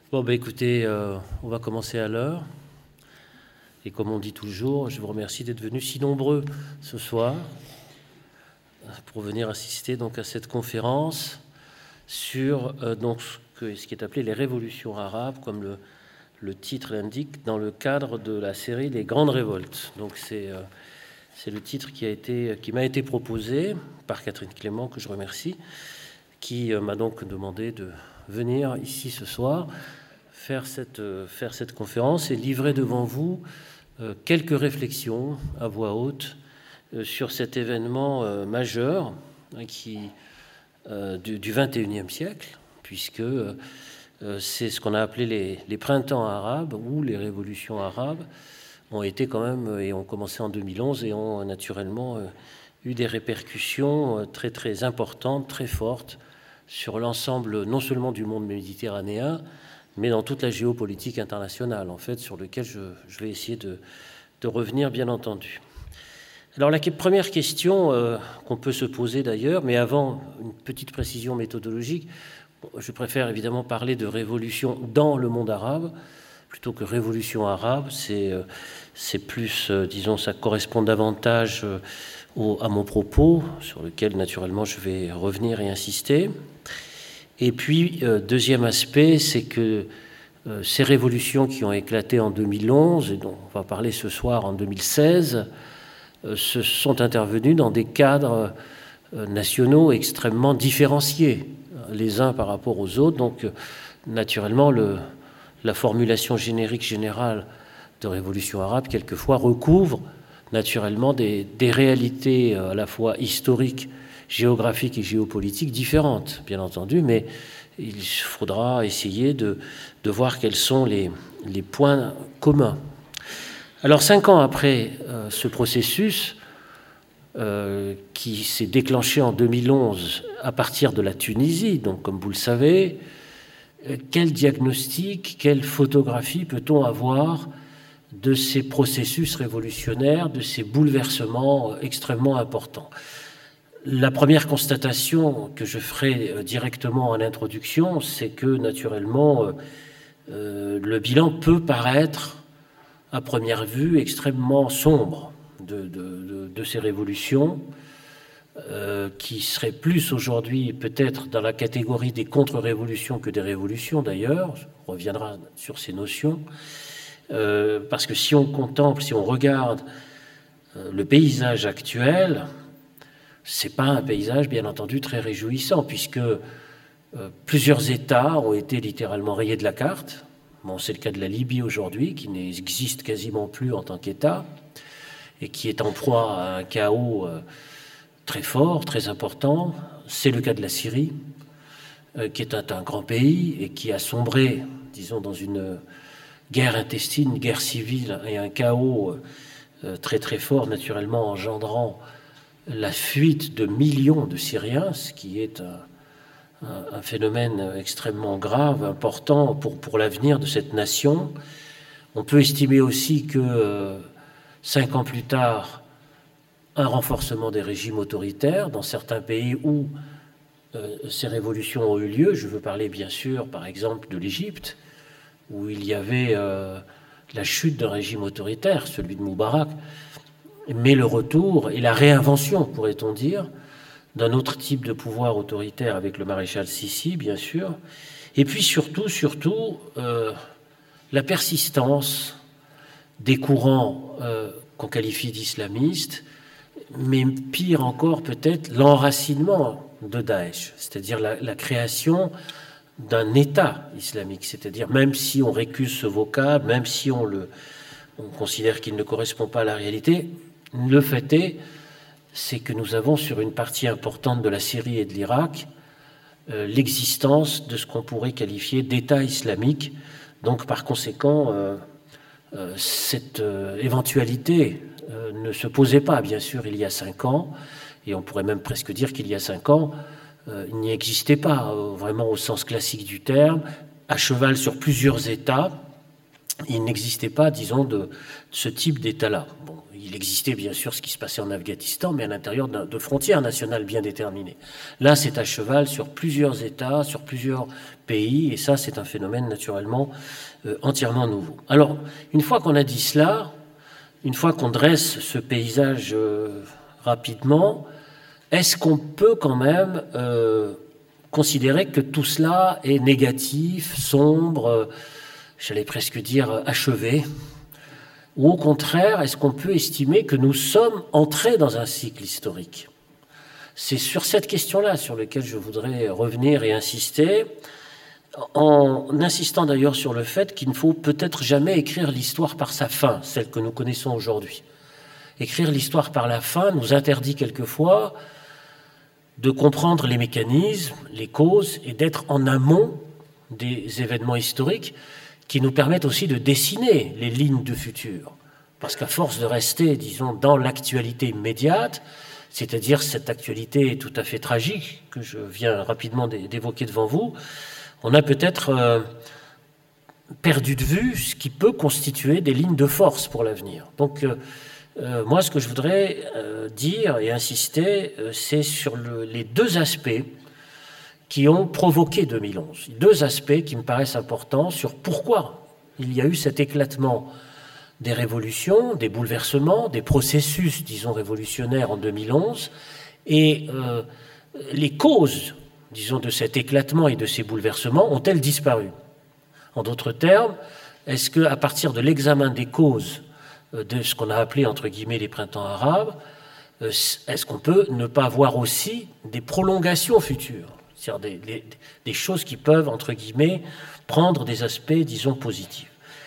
Bon, bah écoutez, on va commencer à l'heure. Et comme on dit toujours, je vous remercie d'être venus si nombreux ce soir pour venir assister donc à cette conférence sur donc ce qui est appelé les révolutions arabes, comme le titre l'indique, dans le cadre de la série Les Grandes Révoltes. Donc c'est le titre qui m'a été proposé par Catherine Clément, que je remercie, qui m'a donc demandé de venir ici ce soir faire cette conférence et livrer devant vous quelques réflexions à voix haute sur cet événement majeur du XXIe siècle, puisque c'est ce qu'on a appelé les printemps arabes ou les révolutions arabes ont été quand même, et ont commencé en 2011 et ont naturellement eu des répercussions très très importantes, très fortes sur l'ensemble non seulement du monde méditerranéen, mais dans toute la géopolitique internationale, en fait, sur lequel je vais essayer de revenir, bien entendu. Alors, la première question qu'on peut se poser d'ailleurs, mais avant, une petite précision méthodologique, je préfère évidemment parler de révolution dans le monde arabe, plutôt que révolution arabe, c'est plus, disons, ça correspond davantage à mon propos, sur lequel, naturellement, je vais revenir et insister. Et puis, deuxième aspect, c'est que ces révolutions qui ont éclaté en 2011, et dont on va parler ce soir en 2016, se sont intervenues dans des cadres nationaux extrêmement différenciés, les uns par rapport aux autres. Donc, naturellement, la formulation générique générale de révolution arabe, quelquefois, recouvre naturellement des réalités à la fois historiques, géographiques et géopolitiques différentes, bien entendu, mais il faudra essayer de voir quels sont les points communs. Alors, 5 ans après ce processus qui s'est déclenché en 2011 à partir de la Tunisie, donc comme vous le savez, quel diagnostic, quelle photographie peut-on avoir de ces processus révolutionnaires, de ces bouleversements extrêmement importants? La première constatation que je ferai directement en introduction, c'est que, naturellement, le bilan peut paraître, à première vue, extrêmement sombre de ces révolutions, qui seraient plus aujourd'hui peut-être dans la catégorie des contre-révolutions que des révolutions, d'ailleurs. On reviendra sur ces notions. Parce que si on contemple, si on regarde le paysage actuel, c'est pas un paysage, bien entendu, très réjouissant, puisque plusieurs États ont été littéralement rayés de la carte. Bon, c'est le cas de la Libye aujourd'hui, qui n'existe quasiment plus en tant qu'État, et qui est en proie à un chaos très fort, très important. C'est le cas de la Syrie, qui est un grand pays, et qui a sombré, disons, dans une guerre intestine, une guerre civile, et un chaos très très fort, naturellement, engendrant la fuite de millions de Syriens, ce qui est un phénomène extrêmement grave, important pour l'avenir de cette nation. On peut estimer aussi que 5 ans plus tard, un renforcement des régimes autoritaires dans certains pays où ces révolutions ont eu lieu. Je veux parler bien sûr, par exemple, de l'Égypte, où il y avait la chute d'un régime autoritaire, celui de Moubarak, mais le retour et la réinvention, pourrait-on dire, d'un autre type de pouvoir autoritaire avec le maréchal Sissi, bien sûr, et puis surtout, la persistance des courants qu'on qualifie d'islamistes, mais pire encore peut-être, l'enracinement de Daesh, c'est-à-dire la création d'un État islamique, c'est-à-dire même si on récuse ce vocable, même si on considère qu'il ne correspond pas à la réalité, le fait c'est que nous avons sur une partie importante de la Syrie et de l'Irak l'existence de ce qu'on pourrait qualifier d'État islamique. Donc par conséquent, cette éventualité ne se posait pas, bien sûr, il y a 5 ans, et on pourrait même presque dire qu'il y a 5 ans, il n'y existait pas, vraiment au sens classique du terme, à cheval sur plusieurs États, il n'existait pas, disons, de ce type d'État-là. Bon, il existait bien sûr ce qui se passait en Afghanistan, mais à l'intérieur de frontières nationales bien déterminées. Là, c'est à cheval sur plusieurs États, sur plusieurs pays, et ça, c'est un phénomène naturellement entièrement nouveau. Alors, une fois qu'on a dit cela, une fois qu'on dresse ce paysage rapidement, est-ce qu'on peut quand même considérer que tout cela est négatif, sombre, j'allais presque dire achevé, ou au contraire, est-ce qu'on peut estimer que nous sommes entrés dans un cycle historique? C'est sur cette question-là sur laquelle je voudrais revenir et insister, en insistant d'ailleurs sur le fait qu'il ne faut peut-être jamais écrire l'histoire par sa fin, celle que nous connaissons aujourd'hui. Écrire l'histoire par la fin nous interdit quelquefois de comprendre les mécanismes, les causes, et d'être en amont des événements historiques qui nous permettent aussi de dessiner les lignes de futur. Parce qu'à force de rester, disons, dans l'actualité immédiate, c'est-à-dire cette actualité tout à fait tragique que je viens rapidement d'évoquer devant vous, on a peut-être perdu de vue ce qui peut constituer des lignes de force pour l'avenir. Donc, moi, ce que je voudrais dire et insister, c'est sur les deux aspects qui ont provoqué 2011. Deux aspects qui me paraissent importants sur pourquoi il y a eu cet éclatement des révolutions, des bouleversements, des processus, disons, révolutionnaires en 2011, et les causes, disons, de cet éclatement et de ces bouleversements ont-elles disparu? En d'autres termes, est-ce qu'à partir de l'examen des causes de ce qu'on a appelé, entre guillemets, les printemps arabes, est-ce qu'on peut ne pas voir aussi des prolongations futures, c'est-à-dire des choses qui peuvent, entre guillemets, prendre des aspects, disons, positifs?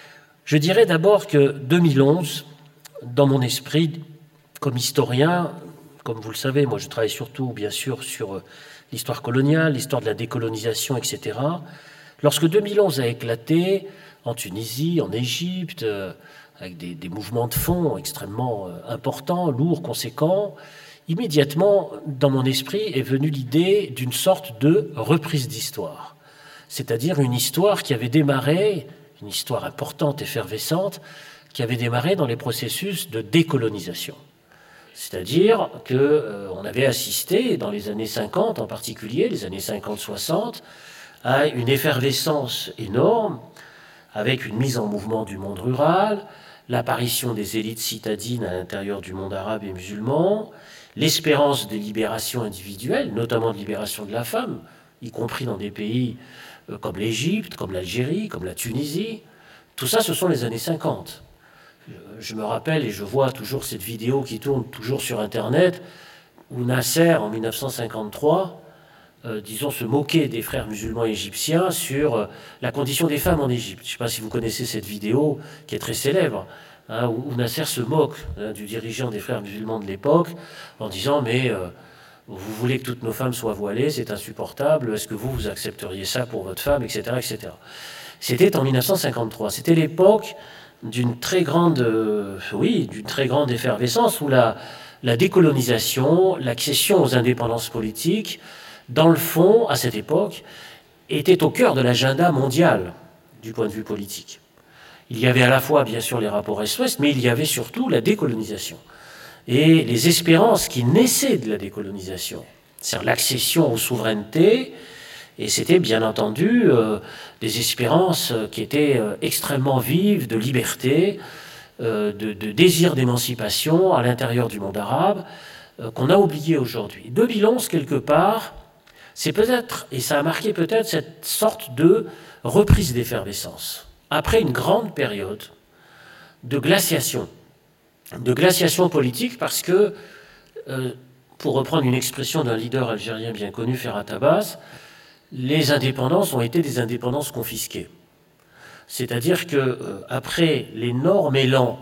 Je dirais d'abord que 2011, dans mon esprit, comme historien, comme vous le savez, moi je travaille surtout, bien sûr, sur l'histoire coloniale, l'histoire de la décolonisation, etc. Lorsque 2011 a éclaté, en Tunisie, en Égypte, avec des mouvements de fond extrêmement importants, lourds, conséquents, immédiatement, dans mon esprit, est venue l'idée d'une sorte de reprise d'histoire. C'est-à-dire une histoire qui avait démarré, une histoire importante, effervescente, qui avait démarré dans les processus de décolonisation. C'est-à-dire qu'on avait assisté, dans les années 50 en particulier, les années 50-60, à une effervescence énorme, avec une mise en mouvement du monde rural, l'apparition des élites citadines à l'intérieur du monde arabe et musulman, l'espérance de libération individuelle, notamment de libération de la femme, y compris dans des pays comme l'Égypte, comme l'Algérie, comme la Tunisie. Tout ça, ce sont les années 50. Je me rappelle, et je vois toujours cette vidéo qui tourne toujours sur Internet, où Nasser, en 1953, disons, se moquait des frères musulmans égyptiens sur la condition des femmes en Égypte. Je ne sais pas si vous connaissez cette vidéo, qui est très célèbre, hein, où Nasser se moque du dirigeant des frères musulmans de l'époque, en disant « mais vous voulez que toutes nos femmes soient voilées, c'est insupportable, est-ce que vous accepteriez ça pour votre femme, etc. etc. » C'était en 1953, c'était l'époque d'une très grande, d'une très grande effervescence, où la décolonisation, l'accession aux indépendances politiques, dans le fond, à cette époque, était au cœur de l'agenda mondial du point de vue politique. Il y avait à la fois, bien sûr, les rapports Est-Ouest, mais il y avait surtout la décolonisation. Et les espérances qui naissaient de la décolonisation, c'est-à-dire l'accession aux souverainetés, et c'était bien entendu des espérances qui étaient extrêmement vives de liberté, de désir d'émancipation à l'intérieur du monde arabe, qu'on a oublié aujourd'hui. 2011, quelque part, c'est peut-être, et ça a marqué peut-être cette sorte de reprise d'effervescence, après une grande période de glaciation politique, parce que, pour reprendre une expression d'un leader algérien bien connu, Ferhat Abbas, les indépendances ont été des indépendances confisquées. C'est-à-dire qu'après l'énorme élan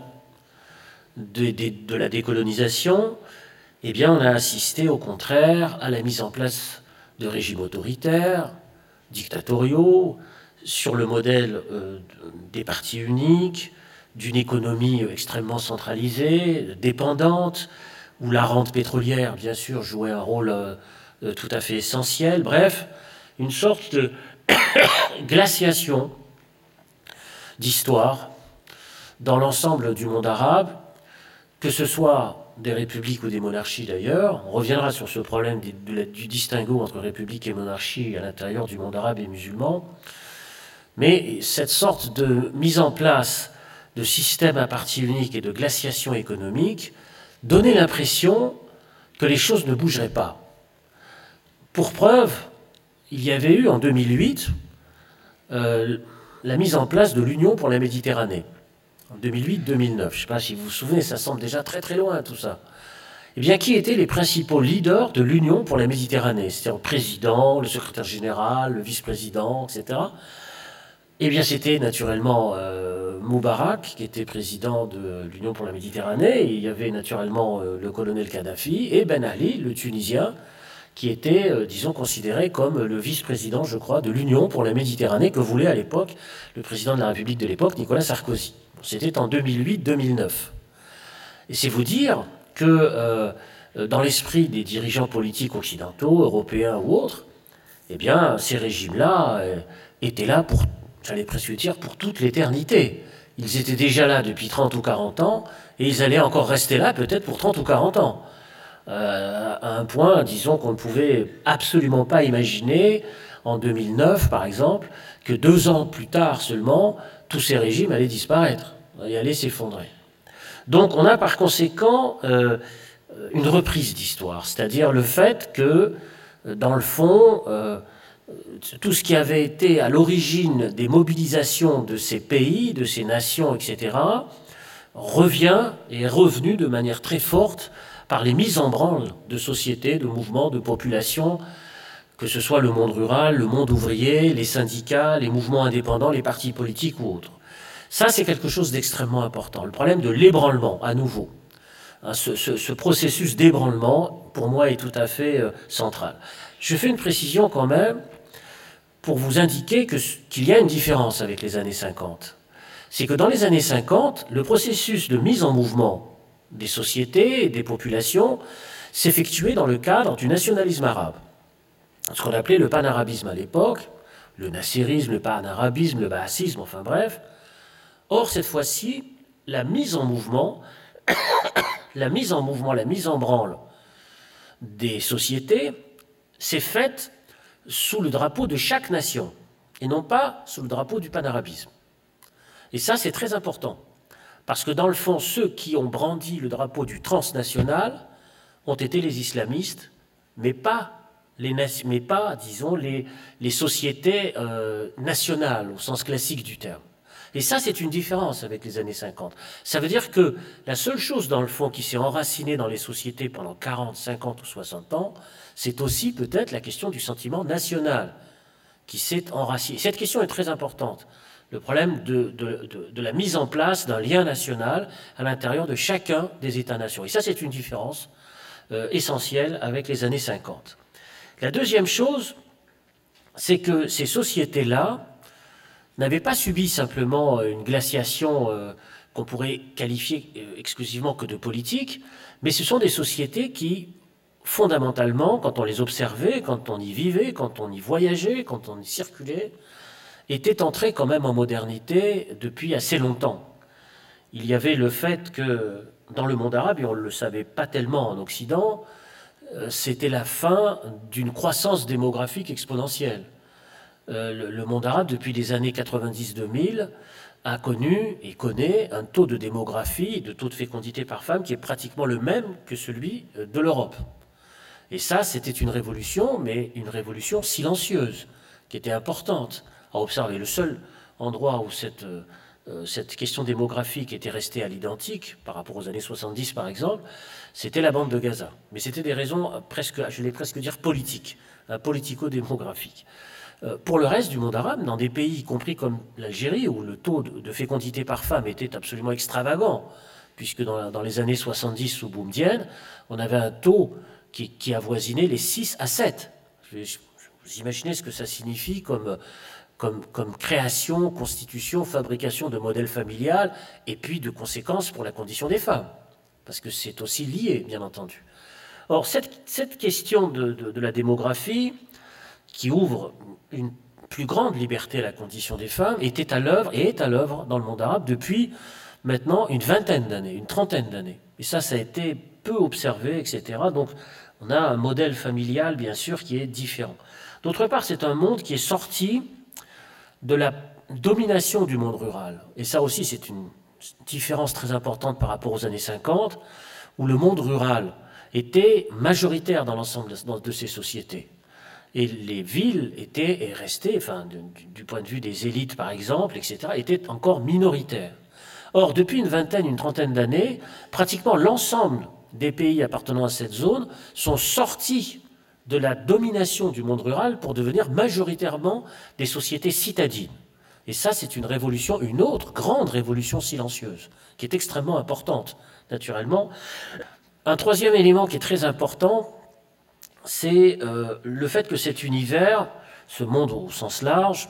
de la décolonisation, eh bien, on a assisté au contraire à la mise en place de régimes autoritaires, dictatoriaux, sur le modèle des partis uniques, d'une économie extrêmement centralisée, dépendante, où la rente pétrolière, bien sûr, jouait un rôle tout à fait essentiel. Bref, une sorte de glaciation d'histoire dans l'ensemble du monde arabe, que ce soit des républiques ou des monarchies d'ailleurs. On reviendra sur ce problème du distinguo entre république et monarchie à l'intérieur du monde arabe et musulman. Mais cette sorte de mise en place de systèmes à parti unique et de glaciation économique donnait l'impression que les choses ne bougeraient pas. Pour preuve, il y avait eu en 2008 la mise en place de l'Union pour la Méditerranée, en 2008-2009. Je ne sais pas si vous vous souvenez, ça semble déjà très très loin tout ça. Eh bien, qui étaient les principaux leaders de l'Union pour la Méditerranée? C'est-à-dire le président, le secrétaire général, le vice-président, etc. Eh bien, c'était naturellement Moubarak, qui était président de l'Union pour la Méditerranée. Et il y avait naturellement le colonel Kadhafi et Ben Ali, le Tunisien, qui était, disons, considéré comme le vice-président, je crois, de l'Union pour la Méditerranée que voulait à l'époque le président de la République de l'époque, Nicolas Sarkozy. C'était en 2008-2009. Et c'est vous dire que dans l'esprit des dirigeants politiques occidentaux, européens ou autres, eh bien, ces régimes-là étaient là pour, j'allais presque dire, pour toute l'éternité. Ils étaient déjà là depuis 30 ou 40 ans, et ils allaient encore rester là peut-être pour 30 ou 40 ans. À un point, disons, qu'on ne pouvait absolument pas imaginer, en 2009 par exemple, que 2 ans plus tard seulement, tous ces régimes allaient disparaître et allaient s'effondrer. Donc on a par conséquent une reprise d'histoire, c'est-à-dire le fait que, dans le fond, tout ce qui avait été à l'origine des mobilisations de ces pays, de ces nations, etc., revient et est revenu de manière très forte par les mises en branle de sociétés, de mouvements, de populations, que ce soit le monde rural, le monde ouvrier, les syndicats, les mouvements indépendants, les partis politiques ou autres. Ça, c'est quelque chose d'extrêmement important. Le problème de l'ébranlement, à nouveau. Ce processus d'ébranlement, pour moi, est tout à fait central. Je fais une précision quand même pour vous indiquer qu'il y a une différence avec les années 50. C'est que dans les années 50, le processus de mise en mouvement des sociétés et des populations s'effectuait dans le cadre du nationalisme arabe. Ce qu'on appelait le panarabisme à l'époque, le nasserisme, le panarabisme, le baasisme, enfin bref. Or, cette fois-ci, la mise en mouvement, la mise en branle des sociétés s'est faite sous le drapeau de chaque nation, et non pas sous le drapeau du panarabisme. Et ça, c'est très important. Parce que dans le fond, ceux qui ont brandi le drapeau du transnational ont été les islamistes, mais pas, disons, les sociétés nationales, au sens classique du terme. Et ça, c'est une différence avec les années 50. Ça veut dire que la seule chose, dans le fond, qui s'est enracinée dans les sociétés pendant 40, 50 ou 60 ans, c'est aussi peut-être la question du sentiment national qui s'est enraciné. Cette question est très importante. Le problème de la mise en place d'un lien national à l'intérieur de chacun des États-nations. Et ça, c'est une différence essentielle avec les années 50. La deuxième chose, c'est que ces sociétés-là n'avaient pas subi simplement une glaciation qu'on pourrait qualifier exclusivement que de politique, mais ce sont des sociétés qui, fondamentalement, quand on les observait, quand on y vivait, quand on y voyageait, quand on y circulait, était entré quand même en modernité depuis assez longtemps. Il y avait le fait que dans le monde arabe, et on ne le savait pas tellement en Occident, c'était la fin d'une croissance démographique exponentielle. Le monde arabe, depuis les années 90-2000, a connu et connaît un taux de démographie, de taux de fécondité par femme qui est pratiquement le même que celui de l'Europe. Et ça, c'était une révolution, mais une révolution silencieuse, qui était importante à observer. Le seul endroit où cette question démographique était restée à l'identique, par rapport aux années 70 par exemple, c'était la bande de Gaza. Mais c'était des raisons presque, je vais presque dire politiques, politico-démographiques. Pour le reste du monde arabe, dans des pays y compris comme l'Algérie, où le taux de fécondité par femme était absolument extravagant, puisque dans les années 70 sous Boumedienne, on avait un taux qui avoisinait les 6 à 7. Vous imaginez ce que ça signifie comme création, constitution, fabrication de modèles familial, et puis de conséquences pour la condition des femmes. Parce que c'est aussi lié, bien entendu. Or, cette question de la démographie, qui ouvre une plus grande liberté à la condition des femmes, était à l'œuvre et est à l'œuvre dans le monde arabe depuis maintenant une vingtaine d'années, une trentaine d'années. Et ça a été peu observé, etc. Donc, on a un modèle familial, bien sûr, qui est différent. D'autre part, c'est un monde qui est sorti de la domination du monde rural. Et ça aussi, c'est une différence très importante par rapport aux années 50, où le monde rural était majoritaire dans l'ensemble de ces sociétés. Et les villes étaient et restaient, enfin, du point de vue des élites par exemple, etc., étaient encore minoritaires. Or, depuis une vingtaine, une trentaine d'années, pratiquement l'ensemble des pays appartenant à cette zone sont sortis de la domination du monde rural pour devenir majoritairement des sociétés citadines. Et ça, c'est une révolution, une autre grande révolution silencieuse, qui est extrêmement importante, naturellement. Un troisième élément qui est très important, c'est le fait que cet univers, ce monde au sens large,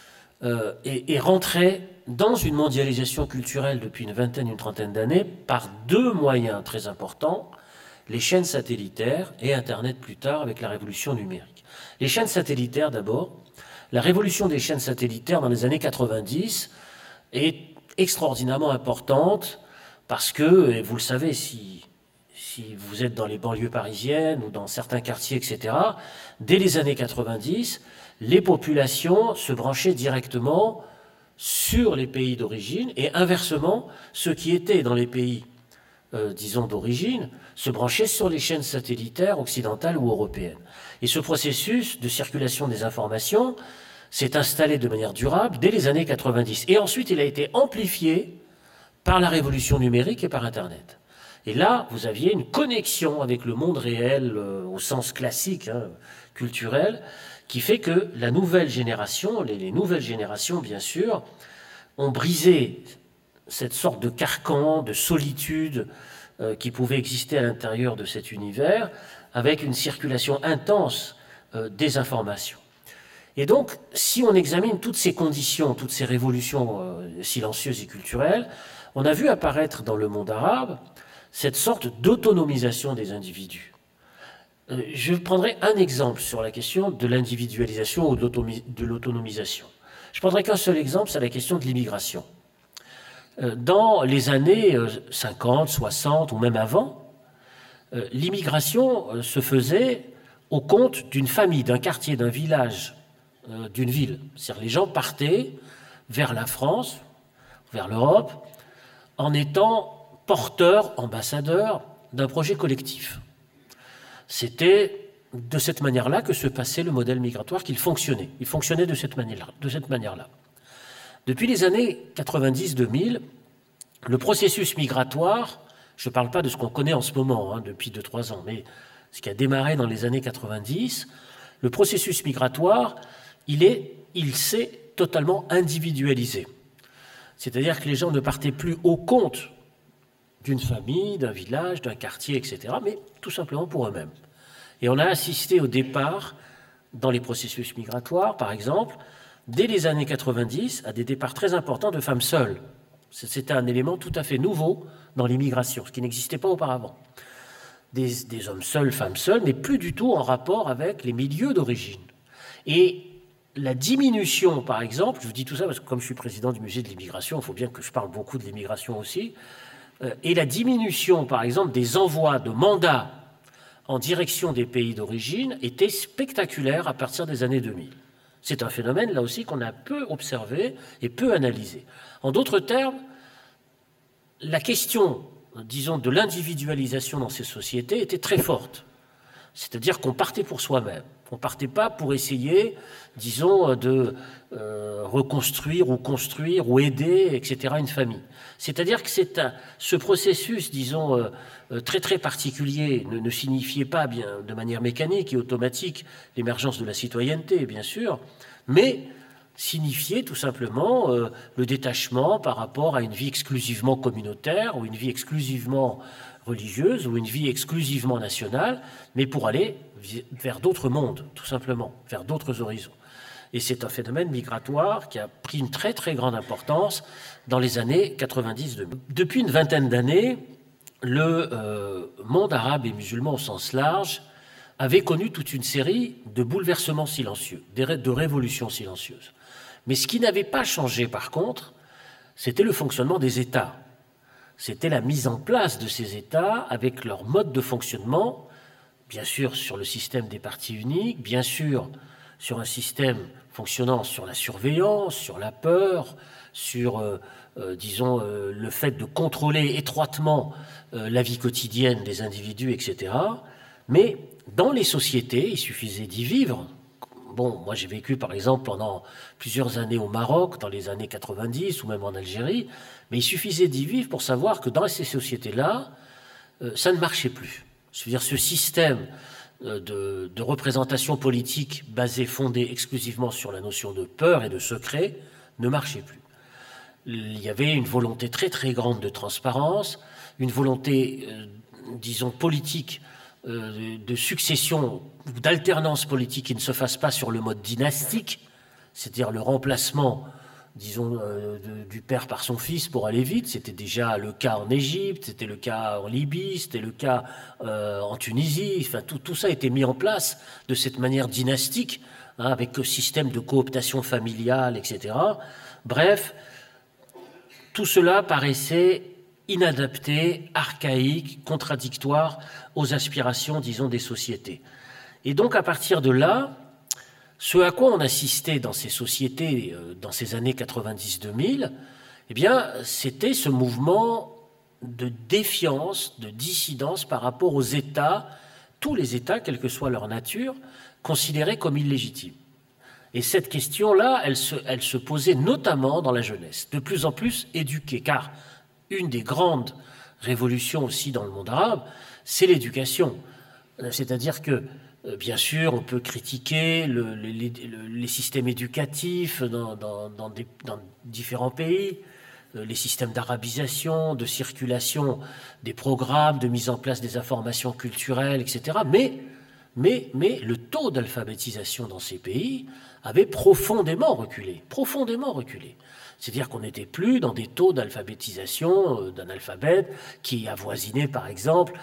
est rentré dans une mondialisation culturelle depuis une vingtaine, une trentaine d'années par deux moyens très importants, les chaînes satellitaires et Internet plus tard avec la révolution numérique. Les chaînes satellitaires d'abord. La révolution des chaînes satellitaires dans les années 90 est extraordinairement importante parce que, et vous le savez, si vous êtes dans les banlieues parisiennes ou dans certains quartiers, etc., dès les années 90, les populations se branchaient directement sur les pays d'origine et inversement, ceux qui étaient dans les pays, disons, d'origine, se branchaient sur les chaînes satellitaires occidentales ou européennes. Et ce processus de circulation des informations s'est installé de manière durable dès les années 90. Et ensuite, il a été amplifié par la révolution numérique et par Internet. Et là, vous aviez une connexion avec le monde réel au sens classique, culturel, qui fait que la nouvelle génération, les nouvelles générations, bien sûr, ont brisé cette sorte de carcan, de solitude qui pouvait exister à l'intérieur de cet univers, avec une circulation intense des informations. Et donc, si on examine toutes ces conditions, toutes ces révolutions silencieuses et culturelles, on a vu apparaître dans le monde arabe cette sorte d'autonomisation des individus. Je prendrai un exemple sur la question de l'individualisation ou de l'autonomisation. Je prendrai qu'un seul exemple, c'est la question de l'immigration. Dans les années 50, 60 ou même avant, l'immigration se faisait au compte d'une famille, d'un quartier, d'un village, d'une ville. C'est-à-dire les gens partaient vers la France, vers l'Europe, en étant porteurs, ambassadeurs d'un projet collectif. C'était de cette manière-là que se passait le modèle migratoire, qu'il fonctionnait. Il fonctionnait de cette manière-là. Depuis les années 90-2000, le processus migratoire, je ne parle pas de ce qu'on connaît en ce moment, depuis 2-3 ans, mais ce qui a démarré dans les années 90, le processus migratoire, il s'est totalement individualisé. C'est-à-dire que les gens ne partaient plus au compte d'une famille, d'un village, d'un quartier, etc., mais tout simplement pour eux-mêmes. Et on a assisté au départ, dans les processus migratoires, par exemple, dès les années 90, à des départs très importants de femmes seules. C'était un élément tout à fait nouveau dans l'immigration, ce qui n'existait pas auparavant. Des hommes seuls, femmes seules, mais plus du tout en rapport avec les milieux d'origine. Et la diminution, par exemple, je vous dis tout ça parce que comme je suis président du musée de l'immigration, il faut bien que je parle beaucoup de l'immigration aussi, et la diminution, par exemple, des envois de mandats en direction des pays d'origine était spectaculaire à partir des années 2000. C'est un phénomène, là aussi, qu'on a peu observé et peu analysé. En d'autres termes, la question, disons, de l'individualisation dans ces sociétés était très forte. C'est-à-dire qu'on partait pour soi-même. On ne partait pas pour essayer, disons, de reconstruire ou construire ou aider, etc., une famille. C'est-à-dire que ce processus, disons, très très particulier ne signifiait pas bien de manière mécanique et automatique l'émergence de la citoyenneté, bien sûr, mais signifiait tout simplement le détachement par rapport à une vie exclusivement communautaire ou une vie exclusivement religieuse ou une vie exclusivement nationale, mais pour aller vers d'autres mondes, tout simplement, vers d'autres horizons. Et c'est un phénomène migratoire qui a pris une très très grande importance dans les années 90-2000. Depuis une vingtaine d'années, le monde arabe et musulman au sens large avait connu toute une série de bouleversements silencieux, de révolutions silencieuses. Mais ce qui n'avait pas changé par contre, c'était le fonctionnement des États. c'était la mise en place de ces États avec leur mode de fonctionnement, bien sûr sur le système des partis uniques, bien sûr sur un système fonctionnant sur la surveillance, sur la peur, sur, disons, le fait de contrôler étroitement la vie quotidienne des individus, etc. Mais dans les sociétés, il suffisait d'y vivre. Bon, moi j'ai vécu par exemple pendant plusieurs années au Maroc, dans les années 90 ou même en Algérie, mais il suffisait d'y vivre pour savoir que dans ces sociétés-là, ça ne marchait plus. Je veux dire, ce système de représentation politique fondé exclusivement sur la notion de peur et de secret ne marchait plus. Il y avait une volonté très très grande de transparence, une volonté, disons, politique de succession ou d'alternance politique qui ne se fasse pas sur le mode dynastique, c'est-à-dire le remplacement, disons, du père par son fils pour aller vite. C'était déjà le cas en Égypte, c'était le cas en Libye, c'était le cas en Tunisie. Enfin, tout ça a été mis en place de cette manière dynastique, hein, avec le système de cooptation familiale, etc. Bref, tout cela paraissait inadapté, archaïque, contradictoire aux aspirations, disons, des sociétés. Et donc, à partir de là, ce à quoi on assistait dans ces sociétés, dans ces années 90-2000, eh bien, c'était ce mouvement de défiance, de dissidence par rapport aux États, tous les États, quelle que soit leur nature, considérés comme illégitimes. Et cette question-là, elle se posait notamment dans la jeunesse, de plus en plus éduquée, car une des grandes révolutions aussi dans le monde arabe, c'est l'éducation. C'est-à-dire que, bien sûr, on peut critiquer les systèmes éducatifs dans différents pays, les systèmes d'arabisation, de circulation des programmes, de mise en place des informations culturelles, etc. Mais le taux d'alphabétisation dans ces pays avait profondément reculé, profondément reculé. C'est-à-dire qu'on n'était plus dans des taux d'alphabétisation d'analphabètes qui avoisinaient, par exemple,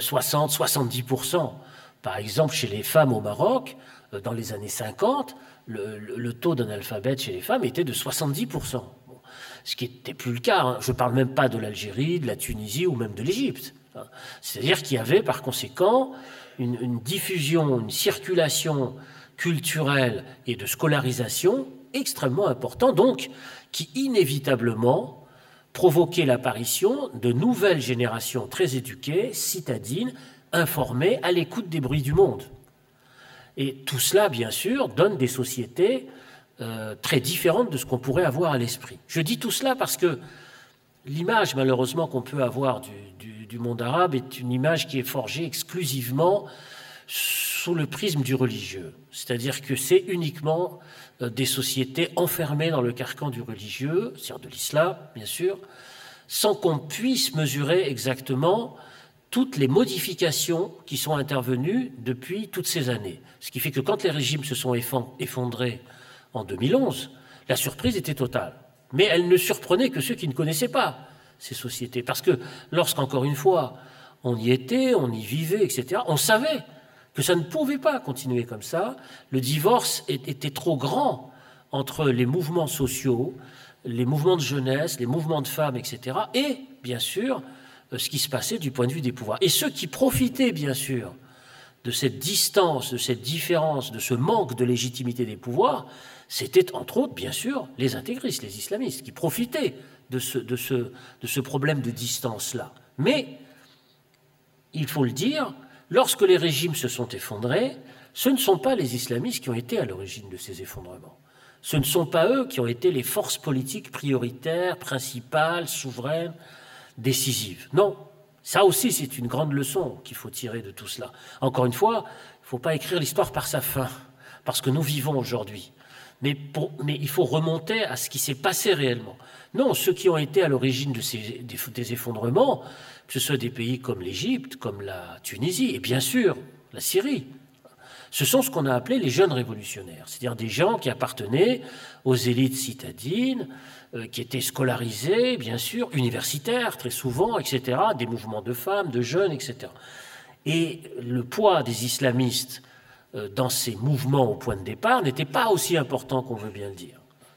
60-70%. Par exemple, chez les femmes au Maroc, dans les années 50, le taux d'analphabètes chez les femmes était de 70%. Bon, ce qui n'était plus le cas. Hein. Je ne parle même pas de l'Algérie, de la Tunisie ou même de l'Égypte. C'est-à-dire qu'il y avait, par conséquent, une diffusion, une circulation culturelle et de scolarisation extrêmement importante, donc qui inévitablement provoquait l'apparition de nouvelles générations très éduquées, citadines, informées, à l'écoute des bruits du monde. Et tout cela, bien sûr, donne des sociétés très différentes de ce qu'on pourrait avoir à l'esprit. Je dis tout cela parce que l'image, malheureusement, qu'on peut avoir du monde arabe est une image qui est forgée exclusivement sous le prisme du religieux. C'est-à-dire que c'est uniquement des sociétés enfermées dans le carcan du religieux, c'est-à-dire de l'islam, bien sûr, sans qu'on puisse mesurer exactement toutes les modifications qui sont intervenues depuis toutes ces années. Ce qui fait que quand les régimes se sont effondrés en 2011, la surprise était totale. Mais elle ne surprenait que ceux qui ne connaissaient pas ces sociétés. Parce que lorsqu'encore une fois, on y était, on y vivait, etc., on savait que ça ne pouvait pas continuer comme ça. Le divorce était trop grand entre les mouvements sociaux, les mouvements de jeunesse, les mouvements de femmes, etc., et, bien sûr, ce qui se passait du point de vue des pouvoirs. Et ceux qui profitaient, bien sûr, de cette distance, de cette différence, de ce manque de légitimité des pouvoirs, c'était, entre autres, bien sûr, les intégristes, les islamistes, qui profitaient de ce problème de distance-là. Mais, il faut le dire, lorsque les régimes se sont effondrés, ce ne sont pas les islamistes qui ont été à l'origine de ces effondrements. Ce ne sont pas eux qui ont été les forces politiques prioritaires, principales, souveraines, décisives. Non, ça aussi c'est une grande leçon qu'il faut tirer de tout cela. Encore une fois, il ne faut pas écrire l'histoire par sa fin, parce que nous vivons aujourd'hui. Mais il faut remonter à ce qui s'est passé réellement. Non, ceux qui ont été à l'origine des effondrements, que ce soit des pays comme l'Égypte, comme la Tunisie, et bien sûr la Syrie, ce sont ce qu'on a appelé les jeunes révolutionnaires, c'est-à-dire des gens qui appartenaient aux élites citadines, qui étaient scolarisés, bien sûr, universitaires très souvent, etc., des mouvements de femmes, de jeunes, etc. Et le poids des islamistes dans ces mouvements au point de départ n'était pas aussi important qu'on veut bien le dire.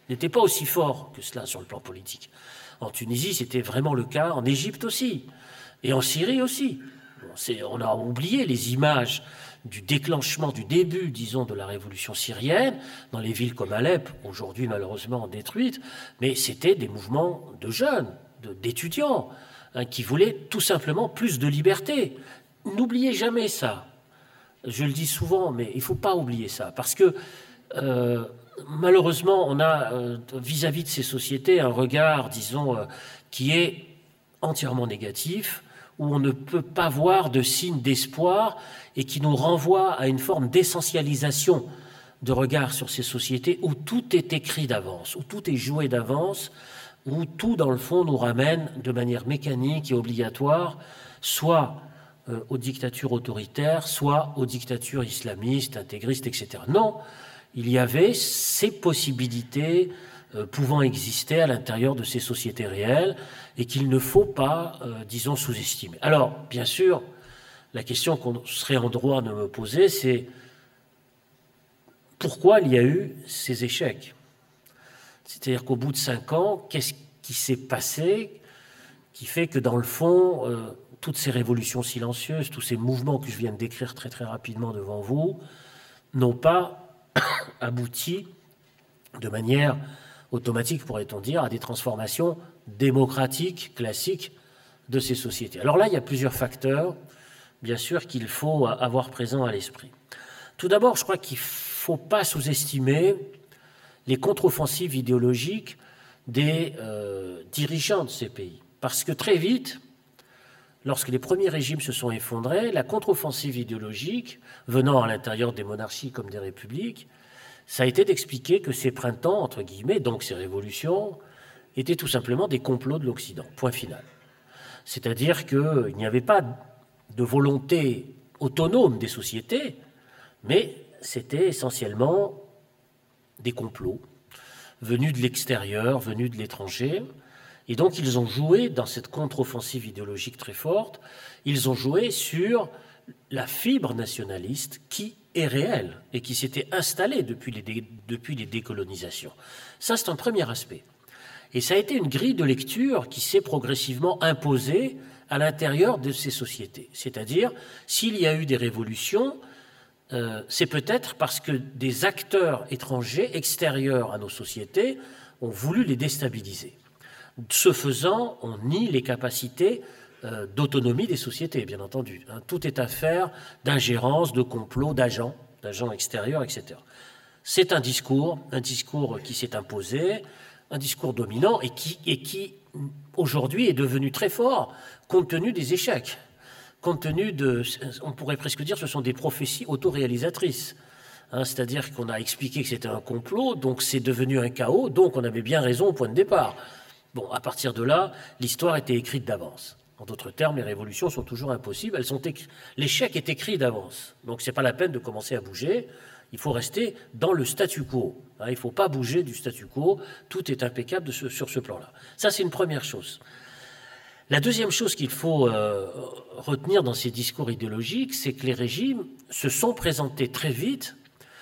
n'était pas aussi fort que cela sur le plan politique. En Tunisie, c'était vraiment le cas, en Égypte aussi, et en Syrie aussi. On a oublié les images du déclenchement, du début, disons, de la révolution syrienne, dans les villes comme Alep, aujourd'hui malheureusement détruites, mais c'était des mouvements de jeunes, d'étudiants, qui voulaient tout simplement plus de liberté. N'oubliez jamais ça. Je le dis souvent, mais il ne faut pas oublier ça, parce que malheureusement, on a vis-à-vis de ces sociétés un regard, disons, qui est entièrement négatif, où on ne peut pas voir de signes d'espoir et qui nous renvoie à une forme d'essentialisation de regard sur ces sociétés où tout est écrit d'avance, où tout est joué d'avance, où tout, dans le fond, nous ramène de manière mécanique et obligatoire, soit aux dictatures autoritaires, soit aux dictatures islamistes, intégristes, etc. Non, il y avait ces possibilités pouvant exister à l'intérieur de ces sociétés réelles et qu'il ne faut pas, disons, sous-estimer. Alors, bien sûr, la question qu'on serait en droit de me poser, c'est pourquoi il y a eu ces échecs? C'est-à-dire qu'au bout de 5 ans, qu'est-ce qui s'est passé qui fait que, dans le fond, toutes ces révolutions silencieuses, tous ces mouvements que je viens de décrire très très rapidement devant vous, n'ont pas abouti de manière automatique, pourrait-on dire, à des transformations démocratiques classiques de ces sociétés. Alors là, il y a plusieurs facteurs, bien sûr, qu'il faut avoir présents à l'esprit. Tout d'abord, je crois qu'il ne faut pas sous-estimer les contre-offensives idéologiques des dirigeants de ces pays. Parce que très vite, lorsque les premiers régimes se sont effondrés, la contre-offensive idéologique, venant à l'intérieur des monarchies comme des républiques, ça a été d'expliquer que ces printemps, entre guillemets, donc ces révolutions, étaient tout simplement des complots de l'Occident, point final. C'est-à-dire qu'il n'y avait pas de volonté autonome des sociétés, mais c'était essentiellement des complots venus de l'extérieur, venus de l'étranger. Et donc ils ont joué, dans cette contre-offensive idéologique très forte, ils ont joué sur la fibre nationaliste qui est réelle et qui s'était installée depuis les décolonisations. Ça, c'est un premier aspect. Et ça a été une grille de lecture qui s'est progressivement imposée à l'intérieur de ces sociétés. C'est-à-dire, s'il y a eu des révolutions, c'est peut-être parce que des acteurs étrangers, extérieurs à nos sociétés, ont voulu les déstabiliser. Ce faisant, on nie les capacités d'autonomie des sociétés, bien entendu. Tout est affaire d'ingérence, de complot, d'agents extérieurs, etc. C'est un discours qui s'est imposé, un discours dominant et qui aujourd'hui, est devenu très fort compte tenu des échecs, compte tenu on pourrait presque dire, ce sont des prophéties autoréalisatrices. C'est-à-dire qu'on a expliqué que c'était un complot, donc c'est devenu un chaos, donc on avait bien raison au point de départ. Bon, à partir de là, l'histoire était écrite d'avance. En d'autres termes, les révolutions sont toujours impossibles. L'échec est écrit d'avance. Donc, ce n'est pas la peine de commencer à bouger. Il faut rester dans le statu quo. Il ne faut pas bouger du statu quo. Tout est impeccable sur ce plan-là. Ça, c'est une première chose. La deuxième chose qu'il faut retenir dans ces discours idéologiques, c'est que les régimes se sont présentés très vite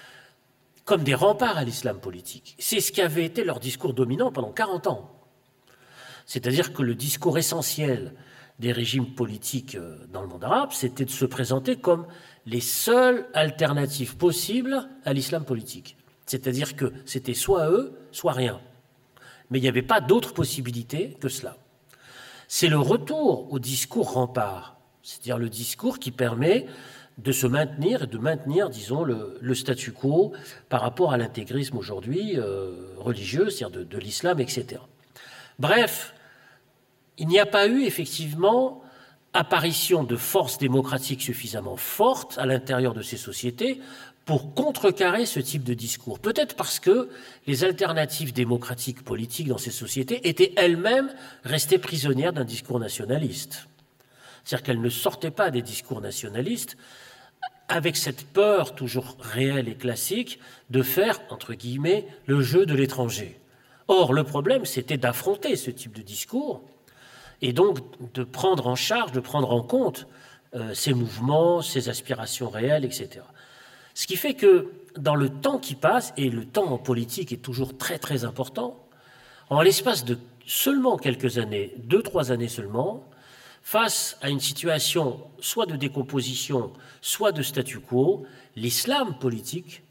comme des remparts à l'islam politique. C'est ce qui avait été leur discours dominant pendant 40 ans. C'est-à-dire que le discours essentiel des régimes politiques dans le monde arabe, c'était de se présenter comme les seules alternatives possibles à l'islam politique. C'est-à-dire que c'était soit eux, soit rien. Mais il n'y avait pas d'autre possibilité que cela. C'est le retour au discours rempart, c'est-à-dire le discours qui permet de se maintenir et de maintenir, disons, le statu quo par rapport à l'intégrisme aujourd'hui religieux, c'est-à-dire de l'islam, etc. Bref, il n'y a pas eu effectivement apparition de forces démocratiques suffisamment fortes à l'intérieur de ces sociétés pour contrecarrer ce type de discours. Peut-être parce que les alternatives démocratiques politiques dans ces sociétés étaient elles-mêmes restées prisonnières d'un discours nationaliste. C'est-à-dire qu'elles ne sortaient pas des discours nationalistes avec cette peur toujours réelle et classique de faire, entre guillemets, le jeu de l'étranger. Or, le problème, c'était d'affronter ce type de discours et donc de prendre en charge, de prendre en compte ces mouvements, ces aspirations réelles, etc. Ce qui fait que dans le temps qui passe, et le temps en politique est toujours très très important, en l'espace de seulement quelques années, 2-3 années seulement, face à une situation soit de décomposition, soit de statu quo, l'islam politique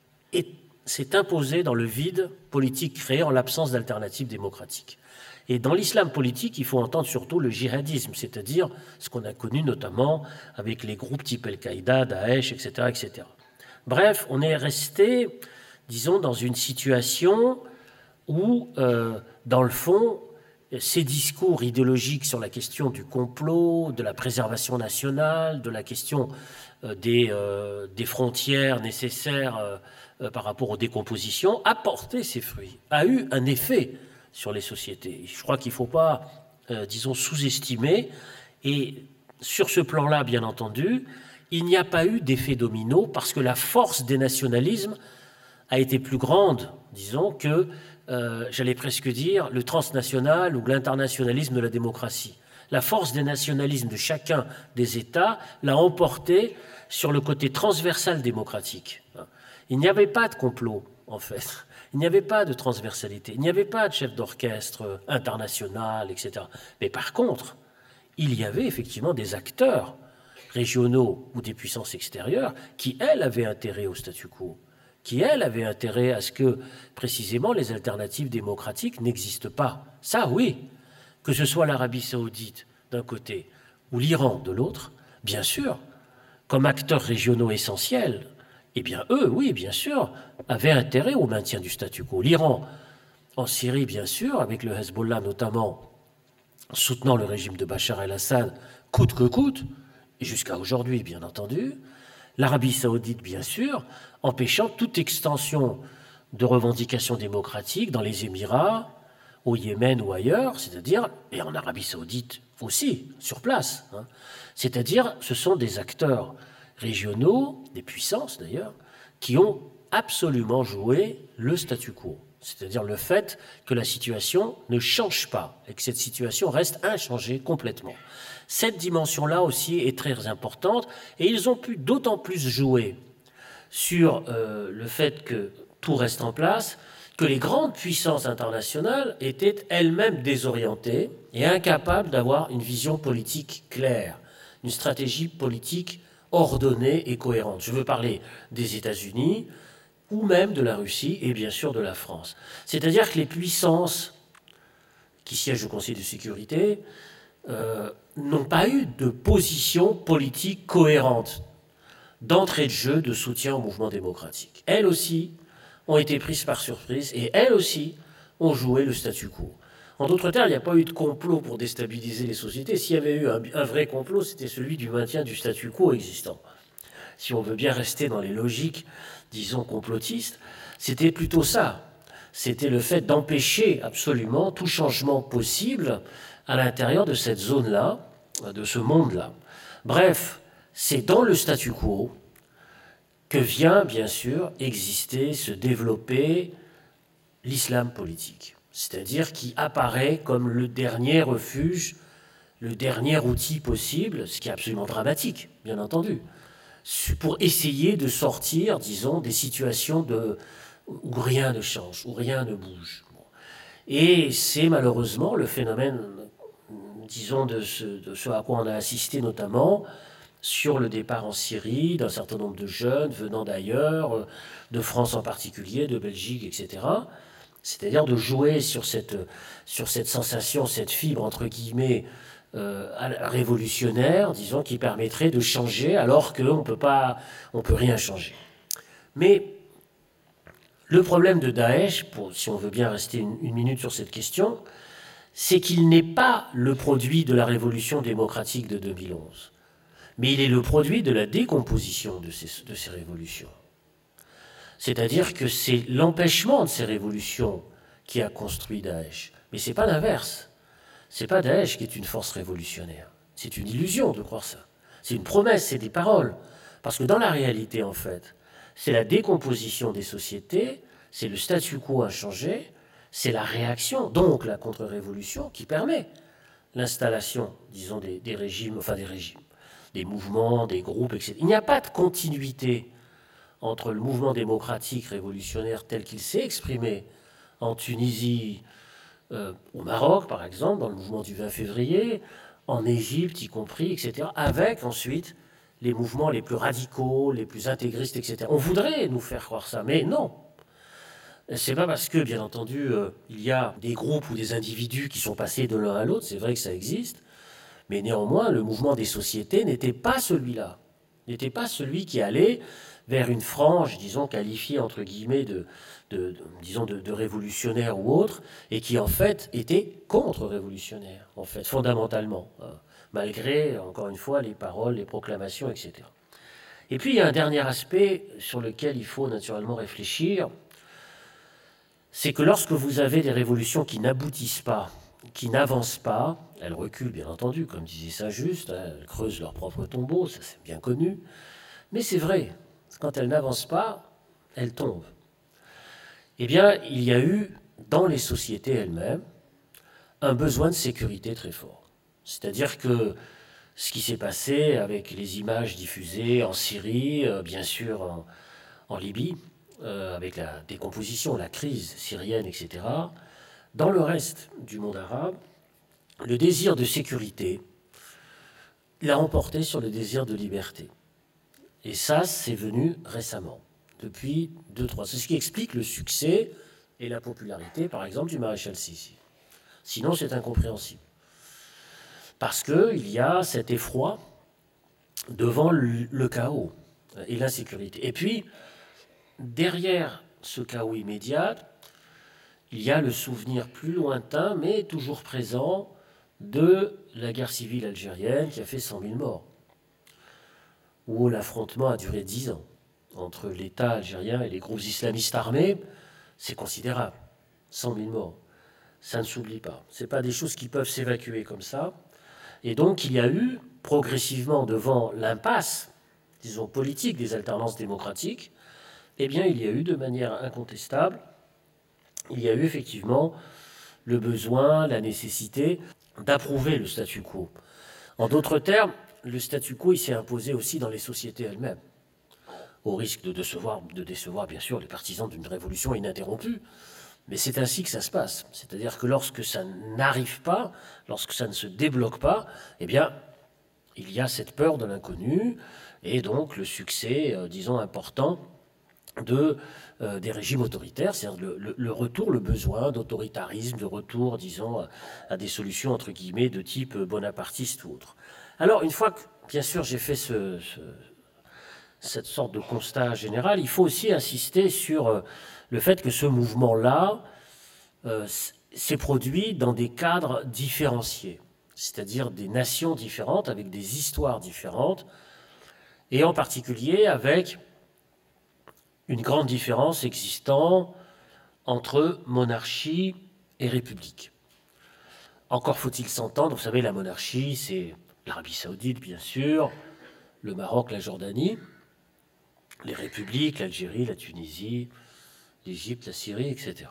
s'est imposé dans le vide politique créé en l'absence d'alternative démocratique. Et dans l'islam politique, il faut entendre surtout le djihadisme, c'est-à-dire ce qu'on a connu notamment avec les groupes type Al-Qaïda, Daesh, etc., etc. Bref, on est resté, disons, dans une situation où, dans le fond, ces discours idéologiques sur la question du complot, de la préservation nationale, de la question des frontières nécessaires par rapport aux décompositions, a porté ses fruits, a eu un effet sur les sociétés. Je crois qu'il ne faut pas, disons, sous-estimer. Et sur ce plan-là, bien entendu, il n'y a pas eu d'effet domino parce que la force des nationalismes a été plus grande, disons, que, j'allais presque dire, le transnational ou l'internationalisme de la démocratie. La force des nationalismes de chacun des États l'a emporté sur le côté transversal démocratique. Il n'y avait pas de complot, en fait. Il n'y avait pas de transversalité. Il n'y avait pas de chef d'orchestre international, etc. Mais par contre, il y avait effectivement des acteurs régionaux ou des puissances extérieures qui, elles, avaient intérêt au statu quo, qui, elles, avaient intérêt à ce que, précisément, les alternatives démocratiques n'existent pas. Ça, oui, que ce soit l'Arabie saoudite d'un côté ou l'Iran de l'autre, bien sûr, comme acteurs régionaux essentiels, eh bien, eux, oui, bien sûr, avaient intérêt au maintien du statu quo. L'Iran, en Syrie, bien sûr, avec le Hezbollah notamment, soutenant le régime de Bachar el-Assad coûte que coûte, et jusqu'à aujourd'hui, bien entendu. L'Arabie saoudite, bien sûr, empêchant toute extension de revendications démocratiques dans les Émirats, au Yémen ou ailleurs, c'est-à-dire, et en Arabie saoudite aussi, sur place. C'est-à-dire, ce sont des acteurs régionaux, des puissances d'ailleurs, qui ont absolument joué le statu quo. C'est-à-dire le fait que la situation ne change pas et que cette situation reste inchangée complètement. Cette dimension-là aussi est très importante et ils ont pu d'autant plus jouer sur le fait que tout reste en place que les grandes puissances internationales étaient elles-mêmes désorientées et incapables d'avoir une vision politique claire, une stratégie politique ordonnée et cohérente. Je veux parler des États-Unis ou même de la Russie et bien sûr de la France. C'est-à-dire que les puissances qui siègent au Conseil de sécurité n'ont pas eu de position politique cohérente d'entrée de jeu de soutien au mouvement démocratique. Elles aussi ont été prises par surprise et elles aussi ont joué le statu quo. En d'autres termes, il n'y a pas eu de complot pour déstabiliser les sociétés. S'il y avait eu un vrai complot, c'était celui du maintien du statu quo existant. Si on veut bien rester dans les logiques, disons, complotistes, c'était plutôt ça. C'était le fait d'empêcher absolument tout changement possible à l'intérieur de cette zone-là, de ce monde-là. Bref, c'est dans le statu quo que vient, bien sûr, exister, se développer l'islam politique. C'est-à-dire qui apparaît comme le dernier refuge, le dernier outil possible, ce qui est absolument dramatique, bien entendu, pour essayer de sortir, disons, des situations où rien ne change, où rien ne bouge. Et c'est malheureusement le phénomène, disons, de ce à quoi on a assisté notamment sur le départ en Syrie d'un certain nombre de jeunes venant d'ailleurs, de France en particulier, de Belgique, etc. C'est-à-dire de jouer sur cette sensation, cette fibre, entre guillemets, révolutionnaire, disons, qui permettrait de changer alors qu'on ne peut rien changer. Mais le problème de Daesh, si on veut bien rester une minute sur cette question, c'est qu'il n'est pas le produit de la révolution démocratique de 2011, mais il est le produit de la décomposition de ces révolutions. C'est-à-dire que c'est l'empêchement de ces révolutions qui a construit Daesh. Mais ce n'est pas l'inverse. Ce n'est pas Daesh qui est une force révolutionnaire. C'est une illusion de croire ça. C'est une promesse, c'est des paroles. Parce que dans la réalité, en fait, c'est la décomposition des sociétés, c'est le statu quo inchangé, c'est la réaction, donc la contre-révolution, qui permet l'installation, disons, des régimes, des mouvements, des groupes, etc. Il n'y a pas de continuité entre le mouvement démocratique révolutionnaire tel qu'il s'est exprimé en Tunisie, au Maroc par exemple, dans le mouvement du 20 février, en Égypte y compris, etc., avec ensuite les mouvements les plus radicaux, les plus intégristes, etc. On voudrait nous faire croire ça, mais non. C'est pas parce que, bien entendu, il y a des groupes ou des individus qui sont passés de l'un à l'autre, c'est vrai que ça existe, mais néanmoins, le mouvement des sociétés n'était pas celui-là, n'était pas celui qui allait vers une frange, disons, qualifiée entre guillemets de révolutionnaire ou autre, et qui en fait était contre-révolutionnaire, en fait, fondamentalement, hein, malgré, encore une fois, les paroles, les proclamations, etc. Et puis il y a un dernier aspect sur lequel il faut naturellement réfléchir, c'est que lorsque vous avez des révolutions qui n'aboutissent pas, qui n'avancent pas, elles reculent bien entendu, comme disait Saint-Just, hein, elles creusent leur propre tombeau, ça c'est bien connu, mais c'est vrai, quand elles n'avancent pas, elles tombent. Eh bien, il y a eu, dans les sociétés elles-mêmes, un besoin de sécurité très fort. C'est-à-dire que ce qui s'est passé avec les images diffusées en Syrie, bien sûr en Libye, avec la décomposition, la crise syrienne, etc., dans le reste du monde arabe, le désir de sécurité l'a emporté sur le désir de liberté. Et ça, c'est venu récemment, depuis 2-3. C'est ce qui explique le succès et la popularité, par exemple, du maréchal Sissi. Sinon, c'est incompréhensible. Parce qu'il y a cet effroi devant le chaos et l'insécurité. Et puis, derrière ce chaos immédiat, il y a le souvenir plus lointain, mais toujours présent, de la guerre civile algérienne qui a fait 100 000 morts, où l'affrontement a duré 10 ans entre l'État algérien et les groupes islamistes armés. C'est considérable, 100 000 morts. Ça ne s'oublie pas. Ce n'est pas des choses qui peuvent s'évacuer comme ça. Et donc il y a eu, progressivement, devant l'impasse, disons, politique des alternances démocratiques, eh bien il y a eu de manière incontestable, il y a eu effectivement le besoin, la nécessité d'approuver le statu quo. En d'autres termes, le statu quo il s'est imposé aussi dans les sociétés elles-mêmes, au risque de décevoir bien sûr les partisans d'une révolution ininterrompue. Mais c'est ainsi que ça se passe. C'est-à-dire que lorsque ça n'arrive pas, lorsque ça ne se débloque pas, eh bien, il y a cette peur de l'inconnu et donc le succès, disons, important des régimes autoritaires, c'est-à-dire le retour, le besoin d'autoritarisme, de retour, disons, à des solutions, entre guillemets, de type bonapartiste ou autre. Alors, une fois que, bien sûr, j'ai fait cette sorte de constat général, il faut aussi insister sur le fait que ce mouvement-là s'est produit dans des cadres différenciés, c'est-à-dire des nations différentes, avec des histoires différentes, et en particulier avec une grande différence existant entre monarchie et république. Encore faut-il s'entendre, vous savez, la monarchie, c'est l'Arabie saoudite, bien sûr, le Maroc, la Jordanie, les républiques, l'Algérie, la Tunisie, l'Égypte, la Syrie, etc.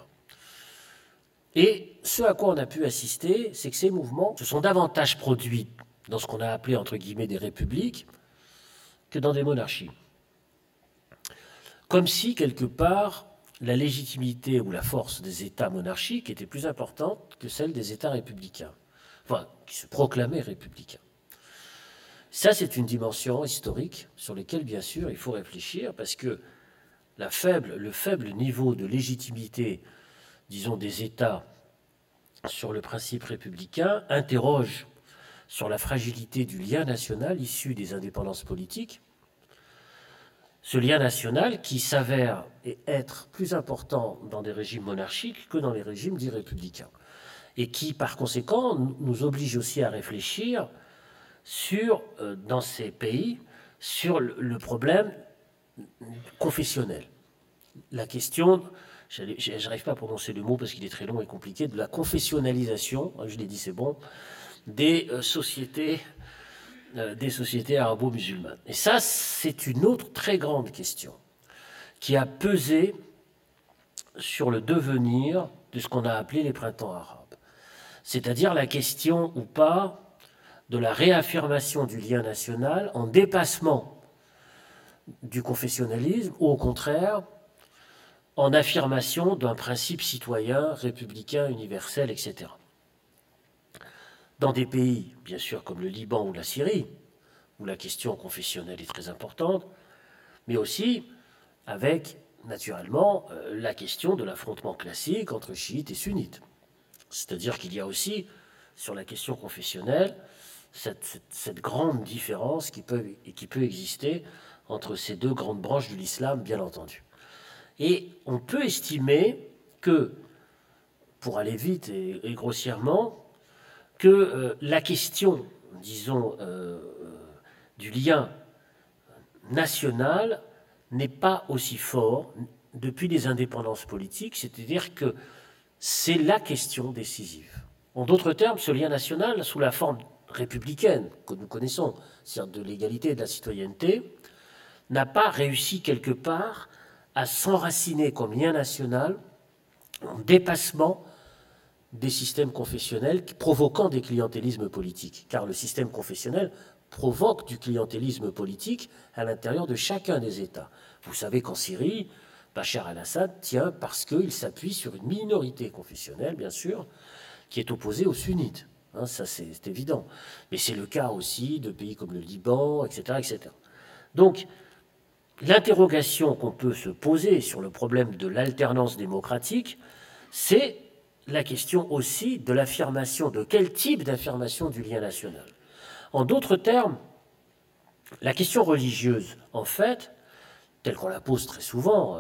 Et ce à quoi on a pu assister, c'est que ces mouvements se sont davantage produits dans ce qu'on a appelé, entre guillemets, des républiques, que dans des monarchies. Comme si, quelque part, la légitimité ou la force des États monarchiques était plus importante que celle des États républicains, enfin, qui se proclamaient républicains. Ça, c'est une dimension historique sur laquelle, bien sûr, il faut réfléchir, parce que le faible niveau de légitimité, disons, des États sur le principe républicain interroge sur la fragilité du lien national issu des indépendances politiques. Ce lien national qui s'avère être plus important dans des régimes monarchiques que dans les régimes dits républicains. Et qui, par conséquent, nous oblige aussi à réfléchir dans ces pays, sur le problème confessionnel. La question, je n'arrive pas à prononcer le mot parce qu'il est très long et compliqué, de la confessionnalisation, je l'ai dit, c'est bon, des sociétés arabo-musulmanes. Et ça, c'est une autre très grande question qui a pesé sur le devenir de ce qu'on a appelé les printemps arabes. C'est-à-dire la question ou pas de la réaffirmation du lien national en dépassement du confessionnalisme ou au contraire en affirmation d'un principe citoyen, républicain, universel, etc. Dans des pays, bien sûr, comme le Liban ou la Syrie, où la question confessionnelle est très importante, mais aussi avec, naturellement, la question de l'affrontement classique entre chiites et sunnites. C'est-à-dire qu'il y a aussi, sur la question confessionnelle, cette grande différence qui peut exister entre ces deux grandes branches de l'islam, bien entendu. Et on peut estimer que, pour aller vite et grossièrement, que la question, disons, du lien national n'est pas aussi fort depuis les indépendances politiques, c'est-à-dire que c'est la question décisive. En d'autres termes, ce lien national, sous la forme républicaine que nous connaissons, c'est-à-dire de l'égalité et de la citoyenneté, n'a pas réussi quelque part à s'enraciner comme lien national en dépassement des systèmes confessionnels provoquant des clientélismes politiques. Car le système confessionnel provoque du clientélisme politique à l'intérieur de chacun des États. Vous savez qu'en Syrie, Bachar el-Assad tient parce qu'il s'appuie sur une minorité confessionnelle, bien sûr, qui est opposée aux sunnites. Hein, ça, c'est évident. Mais c'est le cas aussi de pays comme le Liban, etc. etc. Donc, l'interrogation qu'on peut se poser sur le problème de l'alternance démocratique, c'est la question aussi de l'affirmation, de quel type d'affirmation du lien national. En d'autres termes, la question religieuse, en fait, telle qu'on la pose très souvent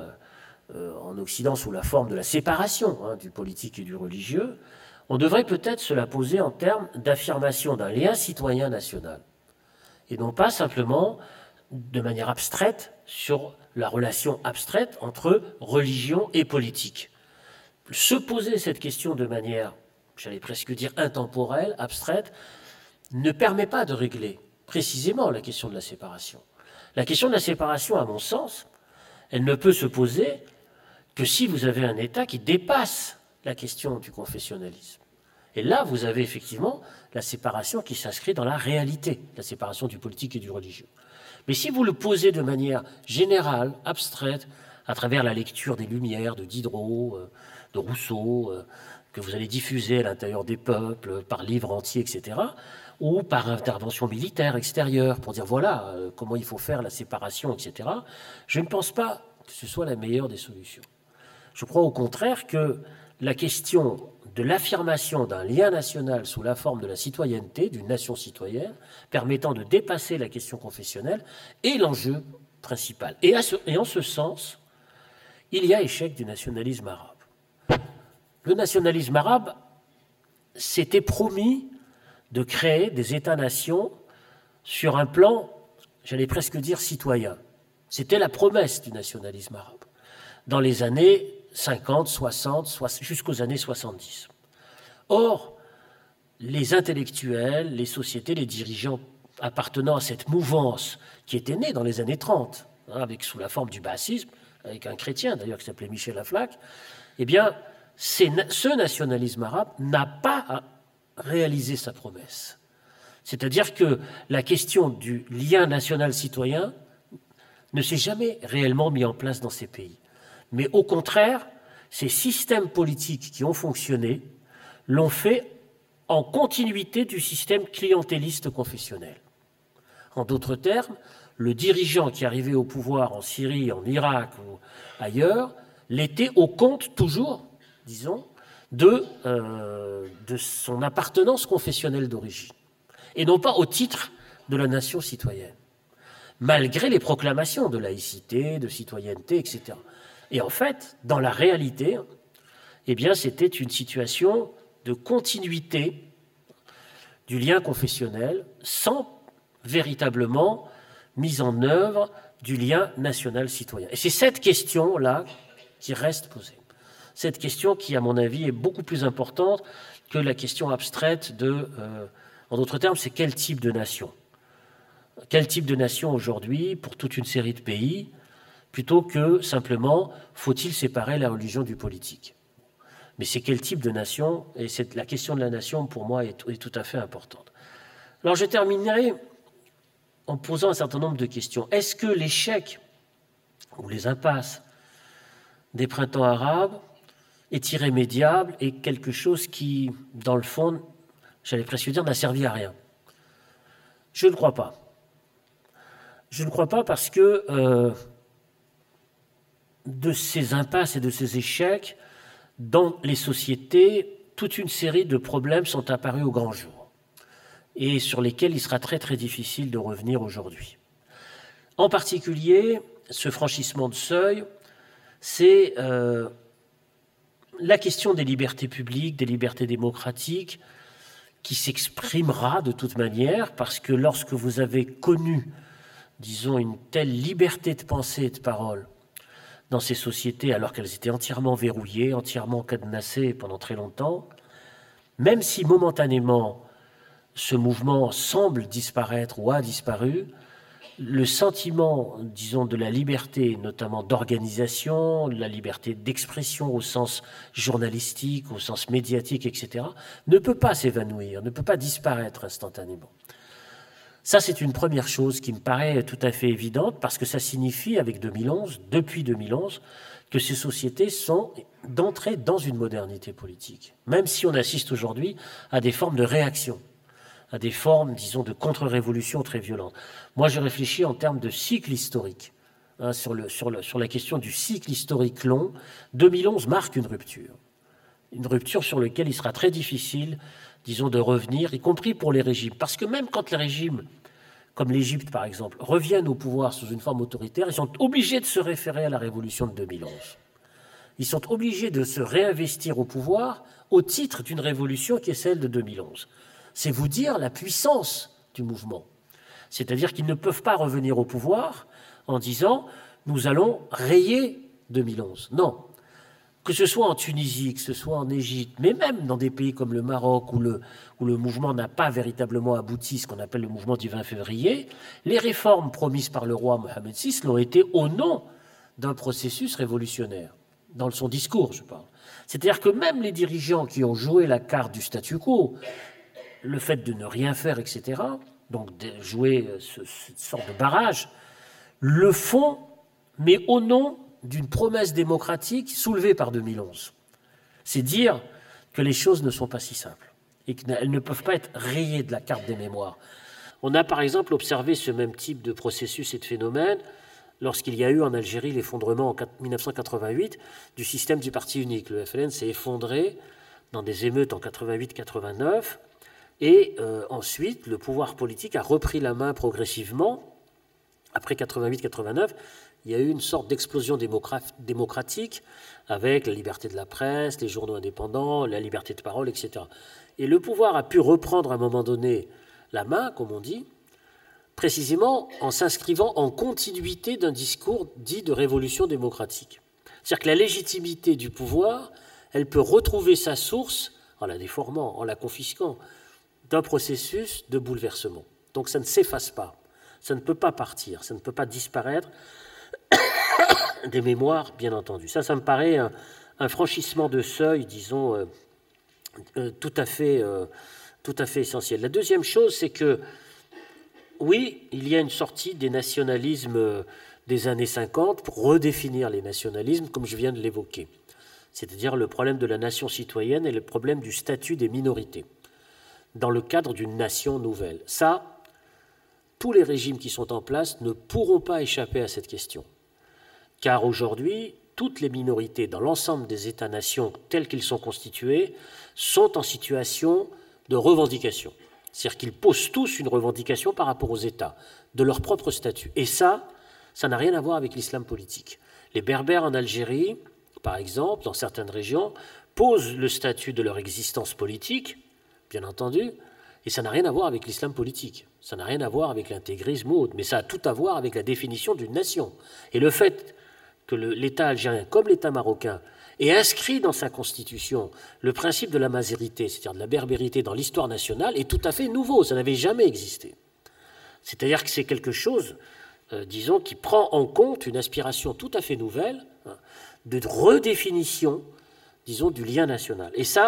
en Occident sous la forme de la séparation du politique et du religieux, on devrait peut-être se la poser en termes d'affirmation d'un lien citoyen national, et non pas simplement de manière abstraite sur la relation abstraite entre religion et politique. Se poser cette question de manière, j'allais presque dire intemporelle, abstraite, ne permet pas de régler précisément la question de la séparation. La question de la séparation, à mon sens, elle ne peut se poser que si vous avez un État qui dépasse la question du confessionnalisme. Et là, vous avez effectivement la séparation qui s'inscrit dans la réalité, la séparation du politique et du religieux. Mais si vous le posez de manière générale, abstraite, à travers la lecture des Lumières, de Diderot, de Rousseau, que vous allez diffuser à l'intérieur des peuples, par livres entiers, etc., ou par intervention militaire extérieure, pour dire voilà comment il faut faire la séparation, etc., je ne pense pas que ce soit la meilleure des solutions. Je crois au contraire que la question de l'affirmation d'un lien national sous la forme de la citoyenneté, d'une nation citoyenne, permettant de dépasser la question confessionnelle, est l'enjeu principal. Et en ce sens, il y a échec du nationalisme arabe. Le nationalisme arabe s'était promis de créer des États-nations sur un plan, j'allais presque dire, citoyen. C'était la promesse du nationalisme arabe dans les années 50, 60, jusqu'aux années 70. Or, les intellectuels, les sociétés, les dirigeants appartenant à cette mouvance qui était née dans les années 30, sous la forme du bassisme, avec un chrétien d'ailleurs qui s'appelait Michel Aflaq, eh bien, ce nationalisme arabe n'a pas réalisé sa promesse. C'est-à-dire que la question du lien national citoyen ne s'est jamais réellement mis en place dans ces pays. Mais au contraire, ces systèmes politiques qui ont fonctionné l'ont fait en continuité du système clientéliste confessionnel. En d'autres termes, le dirigeant qui arrivait au pouvoir en Syrie, en Irak ou ailleurs, l'était au compte toujours, disons, de son appartenance confessionnelle d'origine, et non pas au titre de la nation citoyenne, malgré les proclamations de laïcité, de citoyenneté, etc. Et en fait, dans la réalité, eh bien, c'était une situation de continuité du lien confessionnel sans véritablement mise en œuvre du lien national citoyen. Et c'est cette question-là qui reste posée. Cette question qui, à mon avis, est beaucoup plus importante que la question abstraite de... en d'autres termes, c'est quel type de nation ? Quel type de nation aujourd'hui pour toute une série de pays, plutôt que simplement, faut-il séparer la religion du politique ? Mais c'est quel type de nation ? Et la question de la nation, pour moi, est tout à fait importante. Alors, je terminerai en posant un certain nombre de questions. Est-ce que l'échec ou les impasses des printemps arabes est irrémédiable et quelque chose qui, dans le fond, j'allais presque dire, n'a servi à rien? Je ne crois pas. Je ne crois pas parce que de ces impasses et de ces échecs, dans les sociétés, toute une série de problèmes sont apparus au grand jour et sur lesquels il sera très très difficile de revenir aujourd'hui. En particulier, ce franchissement de seuil, c'est la question des libertés publiques, des libertés démocratiques, qui s'exprimera de toute manière, parce que lorsque vous avez connu, disons, une telle liberté de pensée et de parole dans ces sociétés, alors qu'elles étaient entièrement verrouillées, entièrement cadenassées pendant très longtemps, même si momentanément ce mouvement semble disparaître ou a disparu, le sentiment, disons, de la liberté, notamment d'organisation, de la liberté d'expression au sens journalistique, au sens médiatique, etc., ne peut pas s'évanouir, ne peut pas disparaître instantanément. Ça, c'est une première chose qui me paraît tout à fait évidente, parce que ça signifie, avec 2011, depuis 2011, que ces sociétés sont d'entrée dans une modernité politique, même si on assiste aujourd'hui à des formes de réaction, à des formes, disons, de contre-révolution très violentes. Moi, je réfléchis en termes de cycle historique, sur la question du cycle historique long. 2011 marque une rupture sur laquelle il sera très difficile, disons, de revenir, y compris pour les régimes. Parce que même quand les régimes, comme l'Égypte par exemple, reviennent au pouvoir sous une forme autoritaire, ils sont obligés de se référer à la révolution de 2011. Ils sont obligés de se réinvestir au pouvoir au titre d'une révolution qui est celle de 2011. C'est vous dire la puissance du mouvement. C'est-à-dire qu'ils ne peuvent pas revenir au pouvoir en disant « nous allons rayer 2011 ». Non. Que ce soit en Tunisie, que ce soit en Égypte, mais même dans des pays comme le Maroc, où le mouvement n'a pas véritablement abouti, ce qu'on appelle le mouvement du 20 février, les réformes promises par le roi Mohamed VI l'ont été au nom d'un processus révolutionnaire. Dans son discours, je parle. C'est-à-dire que même les dirigeants qui ont joué la carte du statu quo, le fait de ne rien faire, etc., donc de jouer cette sorte de barrage, le font, mais au nom d'une promesse démocratique soulevée par 2011. C'est dire que les choses ne sont pas si simples et qu'elles ne peuvent pas être rayées de la carte des mémoires. On a par exemple observé ce même type de processus et de phénomène lorsqu'il y a eu en Algérie l'effondrement en 1988 du système du parti unique. Le FLN s'est effondré dans des émeutes en 88-89 et ensuite le pouvoir politique a repris la main progressivement. Après 88-89, il y a eu une sorte d'explosion démocratique avec la liberté de la presse, les journaux indépendants, la liberté de parole, etc. Et le pouvoir a pu reprendre à un moment donné la main, comme on dit, précisément en s'inscrivant en continuité d'un discours dit de révolution démocratique. C'est-à-dire que la légitimité du pouvoir, elle peut retrouver sa source en la déformant, en la confisquant, d'un processus de bouleversement. Donc ça ne s'efface pas, ça ne peut pas partir, ça ne peut pas disparaître des mémoires, bien entendu. Ça me paraît un franchissement de seuil, disons, tout à fait essentiel. La deuxième chose, c'est que, oui, il y a une sortie des nationalismes des années 50 pour redéfinir les nationalismes, comme je viens de l'évoquer. C'est-à-dire le problème de la nation citoyenne et le problème du statut des minorités dans le cadre d'une nation nouvelle. Ça, tous les régimes qui sont en place ne pourront pas échapper à cette question. Car aujourd'hui, toutes les minorités dans l'ensemble des États-nations tels qu'ils sont constitués sont en situation de revendication. C'est-à-dire qu'ils posent tous une revendication par rapport aux États, de leur propre statut. Et ça n'a rien à voir avec l'islam politique. Les Berbères en Algérie, par exemple, dans certaines régions, posent le statut de leur existence politique, bien entendu, et ça n'a rien à voir avec l'islam politique. Ça n'a rien à voir avec l'intégrisme ou autre, mais ça a tout à voir avec la définition d'une nation. Et le fait que l'État algérien, comme l'État marocain, ait inscrit dans sa constitution le principe de la mazérité, c'est-à-dire de la berbérité dans l'histoire nationale, est tout à fait nouveau. Ça n'avait jamais existé. C'est-à-dire que c'est quelque chose, disons, qui prend en compte une aspiration tout à fait nouvelle de redéfinition, disons, du lien national. Et ça,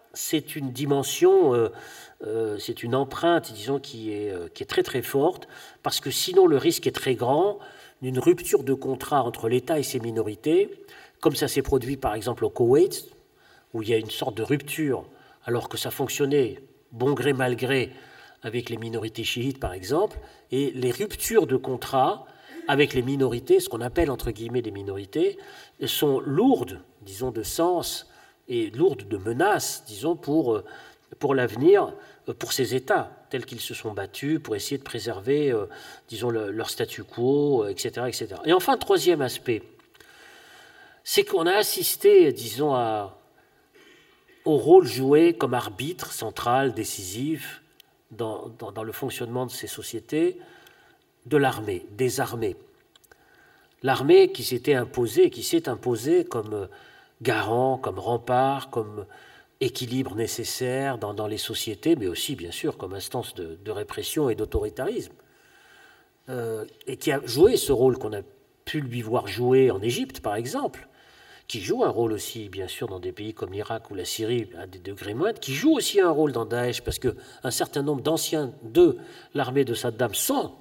c'est une dimension, c'est une empreinte, disons, qui est très très forte, parce que sinon le risque est très grand d'une rupture de contrat entre l'État et ses minorités, comme ça s'est produit par exemple au Koweït, où il y a une sorte de rupture, alors que ça fonctionnait bon gré mal gré avec les minorités chiites par exemple, et les ruptures de contrat avec les minorités, ce qu'on appelle entre guillemets des minorités, sont lourdes, disons, de sens et lourdes de menaces, disons, pour l'avenir, pour ces États tels qu'ils se sont battus pour essayer de préserver, disons, leur statu quo, etc., etc. Et enfin, troisième aspect, c'est qu'on a assisté, disons, au rôle joué comme arbitre central, décisif, dans le fonctionnement de ces sociétés, de l'armée, des armées. L'armée qui s'est imposée comme garant, comme rempart, comme équilibre nécessaire dans les sociétés, mais aussi, bien sûr, comme instance de répression et d'autoritarisme, et qui a joué ce rôle qu'on a pu lui voir jouer en Égypte, par exemple, qui joue un rôle aussi, bien sûr, dans des pays comme l'Irak ou la Syrie, à des degrés moindres, qui joue aussi un rôle dans Daesh, parce qu'un certain nombre d'anciens de l'armée de Saddam sont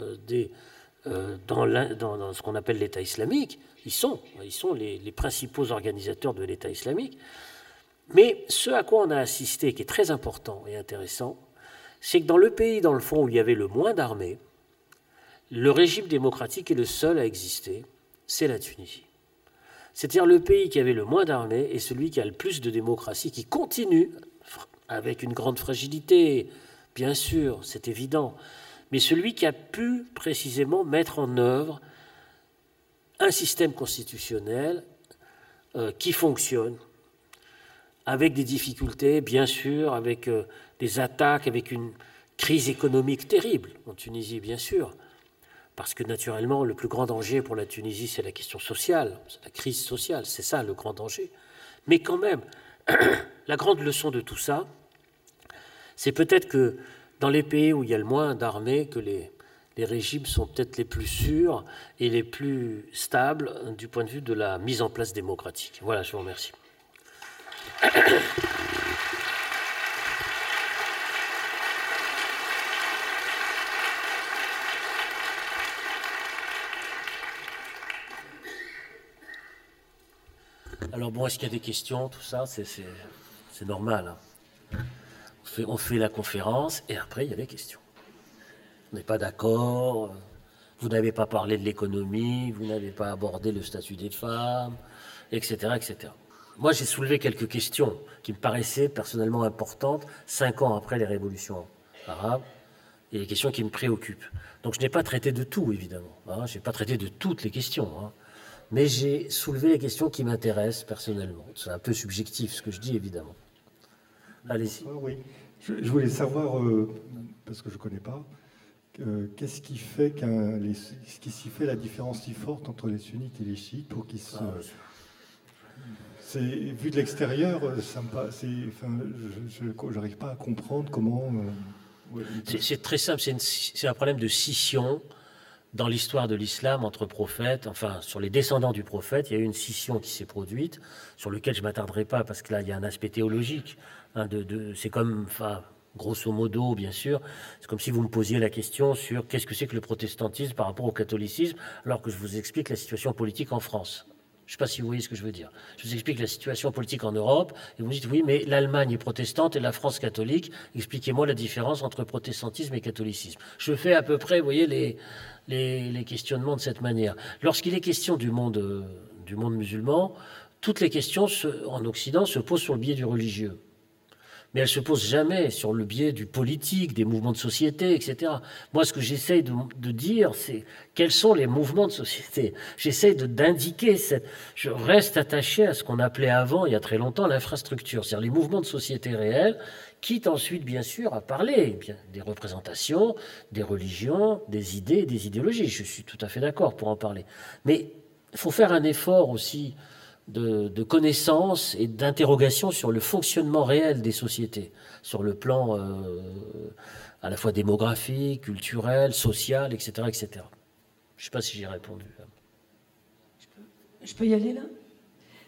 dans ce qu'on appelle l'État islamique. Ils sont les principaux organisateurs de l'État islamique. Mais ce à quoi on a assisté, qui est très important et intéressant, c'est que dans le pays, dans le fond, où il y avait le moins d'armées, le régime démocratique est le seul à exister, c'est la Tunisie. C'est-à-dire le pays qui avait le moins d'armées est celui qui a le plus de démocratie, qui continue, avec une grande fragilité, bien sûr, c'est évident, mais celui qui a pu précisément mettre en œuvre un système constitutionnel qui fonctionne, avec des difficultés, bien sûr, avec des attaques, avec une crise économique terrible en Tunisie, bien sûr, parce que naturellement, le plus grand danger pour la Tunisie, c'est la question sociale, c'est la crise sociale, c'est ça le grand danger. Mais quand même, la grande leçon de tout ça, c'est peut-être que dans les pays où il y a le moins d'armées, que les régimes sont peut-être les plus sûrs et les plus stables du point de vue de la mise en place démocratique. Voilà, je vous remercie. Alors bon, est-ce qu'il y a des questions, tout ça, c'est normal. Hein. On fait la conférence et après il y a des questions. On n'est pas d'accord, vous n'avez pas parlé de l'économie, vous n'avez pas abordé le statut des femmes, etc., etc. Moi, j'ai soulevé quelques questions qui me paraissaient personnellement importantes 5 ans après les révolutions arabes, et les questions qui me préoccupent. Donc je n'ai pas traité de tout, évidemment. Hein, je n'ai pas traité de toutes les questions. Hein, mais j'ai soulevé les questions qui m'intéressent personnellement. C'est un peu subjectif ce que je dis, évidemment. Allez-y. Oui, je voulais savoir, parce que je ne connais pas, qu'est-ce qui fait la différence si forte entre les sunnites et les chiites pour qu'ils se... vu de l'extérieur, je n'arrive pas à comprendre comment... C'est très simple, c'est un problème de scission dans l'histoire de l'islam entre prophètes, enfin sur les descendants du prophète, il y a eu une scission qui s'est produite, sur lequel je ne m'attarderai pas parce que là il y a un aspect théologique, hein, c'est comme, enfin, grosso modo bien sûr, c'est comme si vous me posiez la question sur qu'est-ce que c'est que le protestantisme par rapport au catholicisme, alors que je vous explique la situation politique en France. Je ne sais pas si vous voyez ce que je veux dire. Je vous explique la situation politique en Europe, et vous me dites, oui, mais l'Allemagne est protestante et la France catholique. Expliquez-moi la différence entre protestantisme et catholicisme. Je fais à peu près, vous voyez, les questionnements de cette manière. Lorsqu'il est question du monde musulman, toutes les questions en Occident se posent sur le biais du religieux. Mais elles ne se posent jamais sur le biais du politique, des mouvements de société, etc. Moi, ce que j'essaye de dire, c'est quels sont les mouvements de société. J'essaye d'indiquer Je reste attaché à ce qu'on appelait avant, il y a très longtemps, l'infrastructure, c'est-à-dire les mouvements de société réels, quitte ensuite, bien sûr, à parler des représentations, des religions, des idées, des idéologies. Je suis tout à fait d'accord pour en parler. Mais il faut faire un effort aussi de connaissances et d'interrogations sur le fonctionnement réel des sociétés, sur le plan à la fois démographique, culturel, social, etc., etc. Je ne sais pas si j'ai répondu. Je peux y aller là ?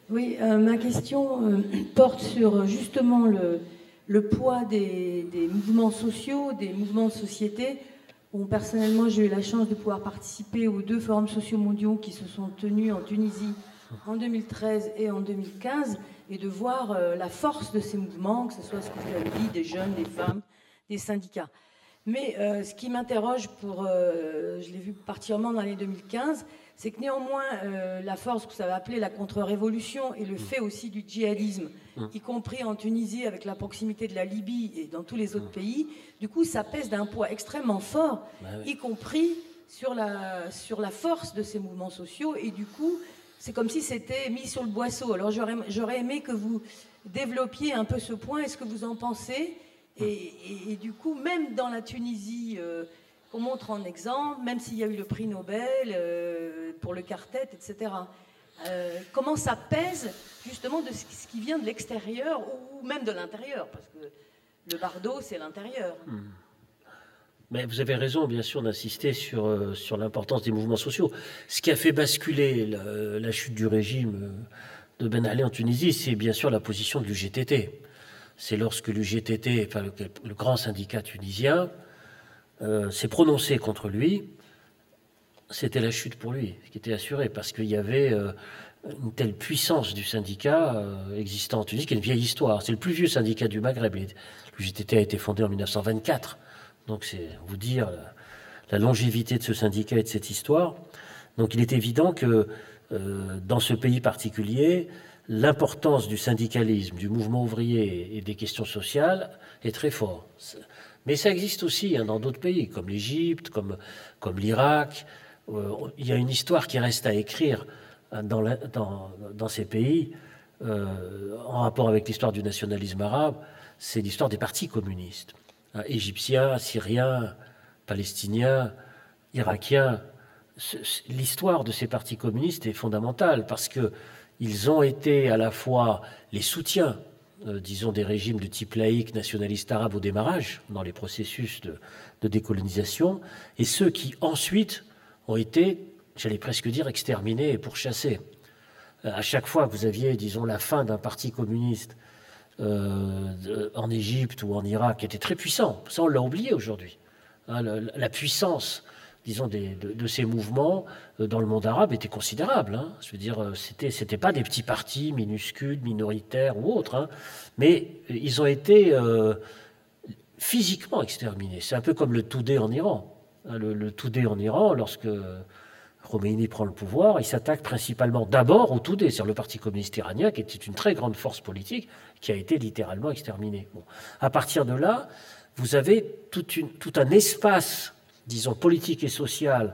Oui, ma question porte sur justement le poids des mouvements sociaux, des mouvements de société. Bon, personnellement, j'ai eu la chance de pouvoir participer aux 2 forums sociaux mondiaux qui se sont tenus en Tunisie en 2013 et en 2015, et de voir la force de ces mouvements, que ce soit ce que vous avez dit, des jeunes, des femmes, des syndicats. Mais ce qui m'interroge, je l'ai vu particulièrement dans l'année 2015, c'est que néanmoins, la force que vous avez appelée la contre-révolution et le fait aussi du djihadisme, y compris en Tunisie avec la proximité de la Libye et dans tous les autres pays, du coup, ça pèse d'un poids extrêmement fort, y compris sur la force de ces mouvements sociaux. Et du coup, c'est comme si c'était mis sur le boisseau. Alors j'aurais aimé que vous développiez un peu ce point. Est-ce que vous en pensez ? Et du coup, même dans la Tunisie, qu'on montre en exemple, même s'il y a eu le prix Nobel pour le quartet, etc., comment ça pèse justement de ce qui vient de l'extérieur ou même de l'intérieur, parce que le bardo, c'est l'intérieur. Mais vous avez raison, bien sûr, d'insister sur l'importance des mouvements sociaux. Ce qui a fait basculer la chute du régime de Ben Ali en Tunisie, c'est bien sûr la position de l'UGTT. C'est lorsque l'UGTT, enfin le grand syndicat tunisien, s'est prononcé contre lui, c'était la chute pour lui, ce qui était assuré, parce qu'il y avait une telle puissance du syndicat existant en Tunisie, qui est une vieille histoire. C'est le plus vieux syndicat du Maghreb. L'UGTT a été fondé en 1924. Donc c'est vous dire la longévité de ce syndicat et de cette histoire. Donc il est évident que dans ce pays particulier, l'importance du syndicalisme, du mouvement ouvrier et des questions sociales est très forte. Mais ça existe aussi dans d'autres pays, comme l'Égypte, comme l'Irak. Il y a une histoire qui reste à écrire dans ces pays, en rapport avec l'histoire du nationalisme arabe. C'est l'histoire des partis communistes. Égyptiens, Syriens, Palestiniens, Irakiens. L'histoire de ces partis communistes est fondamentale parce qu'ils ont été à la fois les soutiens, disons, des régimes de type laïque, nationaliste arabe au démarrage, dans les processus de décolonisation, et ceux qui ensuite ont été, j'allais presque dire, exterminés et pourchassés. À chaque fois que vous aviez, disons, la fin d'un parti communiste en Égypte ou en Irak, qui était très puissant. Ça, on l'a oublié aujourd'hui. La puissance, disons, de ces mouvements dans le monde arabe était considérable. Je veux dire, c'était pas des petits partis minuscules, minoritaires ou autres, mais ils ont été physiquement exterminés. C'est un peu comme le Toudé en Iran. Le Toudé en Iran, lorsque Khomeini prend le pouvoir, il s'attaque principalement d'abord au Toudé, c'est-à-dire le Parti communiste iranien, qui était une très grande force politique, qui a été littéralement exterminé. Bon. À partir de là, vous avez tout un espace, disons, politique et social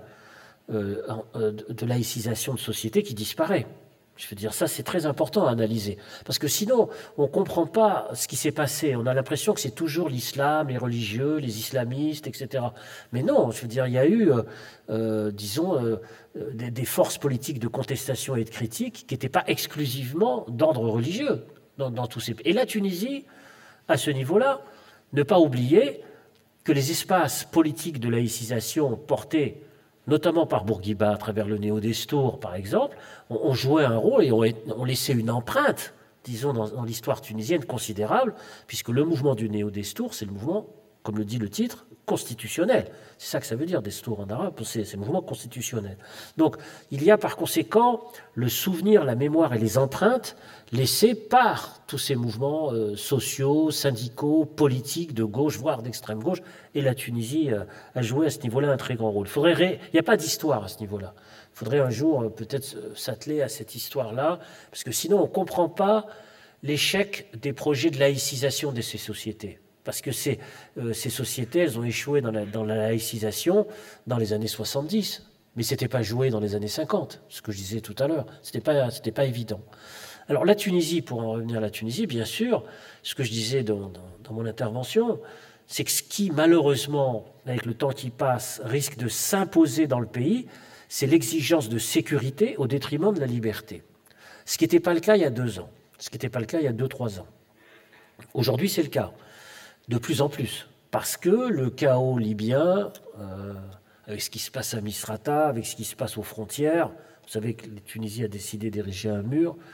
de laïcisation de société qui disparaît. Je veux dire, ça, c'est très important à analyser. Parce que sinon, on ne comprend pas ce qui s'est passé. On a l'impression que c'est toujours l'islam, les religieux, les islamistes, etc. Mais non, je veux dire, il y a eu, disons, des forces politiques de contestation et de critique qui n'étaient pas exclusivement d'ordre religieux dans tous ces pays. Et la Tunisie, à ce niveau-là, ne pas oublier que les espaces politiques de laïcisation portés notamment par Bourguiba, à travers le Néo-Destour, par exemple, ont joué un rôle et ont laissé une empreinte, disons, dans l'histoire tunisienne considérable, puisque le mouvement du Néo-Destour, c'est le mouvement, comme le dit le titre, constitutionnel. C'est ça que ça veut dire, Destour en arabe, c'est le mouvement constitutionnel. Donc, il y a par conséquent le souvenir, la mémoire et les empreintes laissées par tous ces mouvements sociaux, syndicaux, politiques, de gauche, voire d'extrême gauche, et la Tunisie a joué à ce niveau-là un très grand rôle. Il n'y a pas d'histoire à ce niveau-là. Il faudrait un jour peut-être s'atteler à cette histoire-là, parce que sinon on ne comprend pas l'échec des projets de laïcisation de ces sociétés. Parce que ces sociétés, elles ont échoué dans la laïcisation dans les années 70, mais ce n'était pas joué dans les années 50, ce que je disais tout à l'heure. Ce n'était pas évident. Alors la Tunisie, pour en revenir à la Tunisie, bien sûr, ce que je disais dans mon intervention, c'est que ce qui, malheureusement, avec le temps qui passe, risque de s'imposer dans le pays, c'est l'exigence de sécurité au détriment de la liberté. Ce qui n'était pas le cas il y a 2 ans, ce qui n'était pas le cas il y a 2-3 ans. Aujourd'hui, c'est le cas, de plus en plus, parce que le chaos libyen, avec ce qui se passe à Misrata, avec ce qui se passe aux frontières, vous savez que la Tunisie a décidé d'ériger un mur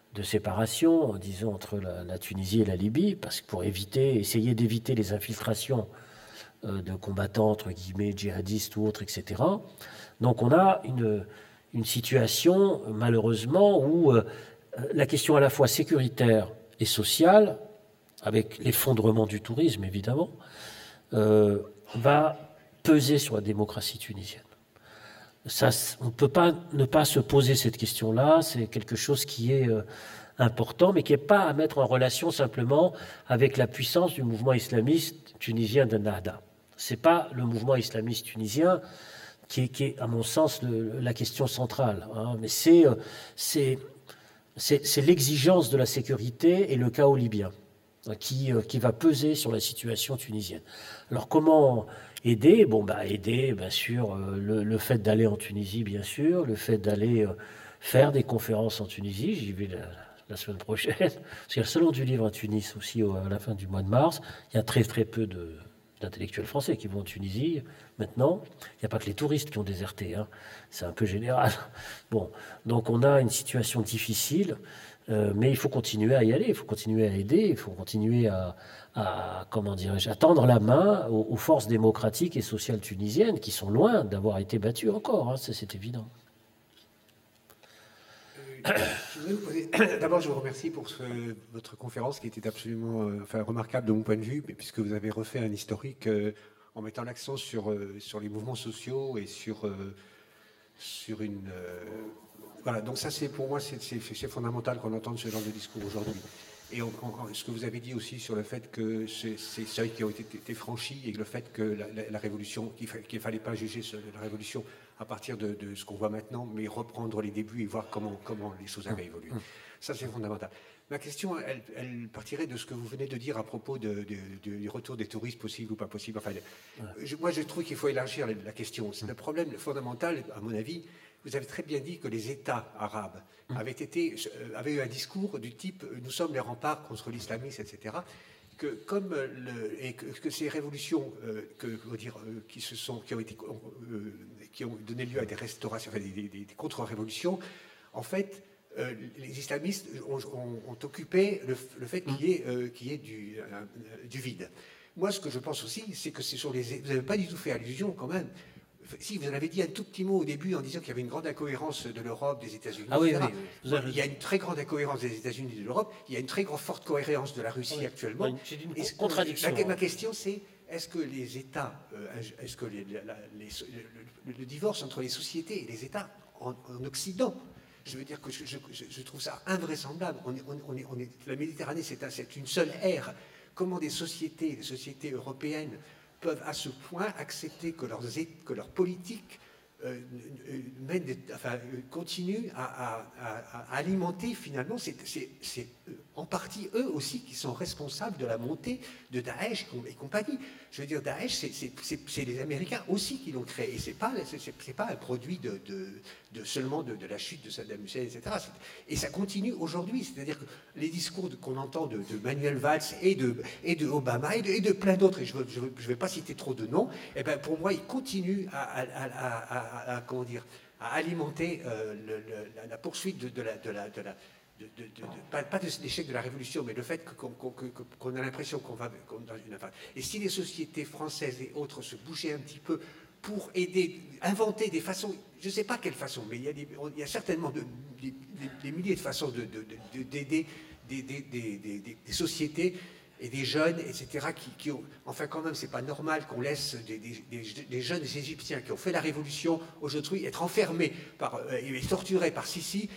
de séparation, disons, entre la Tunisie et la Libye, parce que pour essayer d'éviter les infiltrations de combattants, entre guillemets, djihadistes ou autres, etc. Donc on a une situation, malheureusement, où la question à la fois sécuritaire et sociale, avec l'effondrement du tourisme, évidemment, va peser sur la démocratie tunisienne. Ça, on ne peut pas ne pas se poser cette question-là, c'est quelque chose qui est important, mais qui n'est pas à mettre en relation simplement avec la puissance du mouvement islamiste tunisien de Nahda. Ce n'est pas le mouvement islamiste tunisien qui est, à mon sens, la question centrale, hein, mais c'est l'exigence de la sécurité et le chaos libyen qui va peser sur la situation tunisienne. Alors comment aider? Aider, bien sûr, le fait d'aller en Tunisie, bien sûr, le fait d'aller faire des conférences en Tunisie, j'y vais la semaine prochaine, parce qu'il y a le salon du livre à Tunis aussi à la fin du mois de mars, il y a très très peu d'intellectuels français qui vont en Tunisie maintenant. Il n'y a pas que les touristes qui ont déserté, hein. C'est un peu général. Bon, donc on a une situation difficile, mais il faut continuer à y aller, il faut continuer à aider, il faut continuer à tendre la main aux forces démocratiques et sociales tunisiennes qui sont loin d'avoir été battues encore, hein, ça c'est évident. D'abord, je vous remercie pour votre conférence qui était absolument remarquable de mon point de vue, puisque vous avez refait un historique en mettant l'accent sur les mouvements sociaux et sur une... voilà, donc ça, pour moi, c'est fondamental qu'on entende ce genre de discours aujourd'hui. Et ce que vous avez dit aussi sur le fait que c'est seuils qui ont été franchis et le fait que la révolution, qu'il ne fallait pas juger la révolution à partir de ce qu'on voit maintenant, mais reprendre les débuts et voir comment les choses avaient évolué. Ça, c'est fondamental. Ma question, elle partirait de ce que vous venez de dire à propos du retour des touristes possible ou pas possible. Enfin, moi, je trouve qu'il faut élargir la question. C'est le problème fondamental, à mon avis. Vous avez très bien dit que les États arabes avaient eu un discours du type « nous sommes les remparts contre l'islamisme », etc. Que ces révolutions qui ont donné lieu à des restaurations, enfin, des contre-révolutions, en fait, les islamistes ont occupé le fait qu'il y ait du vide. Moi, ce que je pense aussi, c'est que vous n'avez pas du tout fait allusion quand même. Si, vous en avez dit un tout petit mot au début en disant qu'il y avait une grande incohérence de l'Europe, des États-Unis, etc. Oui. Il y a une très grande incohérence des États-Unis et de l'Europe. Il y a une très forte cohérence de la Russie actuellement. C'est une contradiction. Ma question, c'est est-ce que les États, est-ce que le divorce entre les sociétés et les États en Occident, je veux dire que je trouve ça invraisemblable. La Méditerranée, c'est une seule ère. Comment les sociétés européennes peuvent à ce point accepter que leur politique continue à alimenter finalement, c'est en partie eux aussi qui sont responsables de la montée de Daesh et compagnie. Je veux dire, Daesh, c'est les Américains aussi qui l'ont créé. Et c'est pas un produit seulement de la chute de Saddam Hussein, etc. Et ça continue aujourd'hui. C'est-à-dire que les discours qu'on entend de Manuel Valls et de Obama et de plein d'autres, et je ne vais pas citer trop de noms, et ben pour moi, ils continuent à alimenter la poursuite pas de l'échec de la révolution, mais le fait qu'on a l'impression qu'on va dans une phase. Et si les sociétés françaises et autres se bougeaient un petit peu pour aider, inventer des façons, je ne sais pas quelle façon, mais il y a certainement des milliers de façons d'aider des sociétés et des jeunes, etc., qui ont... Enfin, quand même, c'est pas normal qu'on laisse des jeunes Égyptiens qui ont fait la révolution aujourd'hui être enfermés et torturés par Sisi,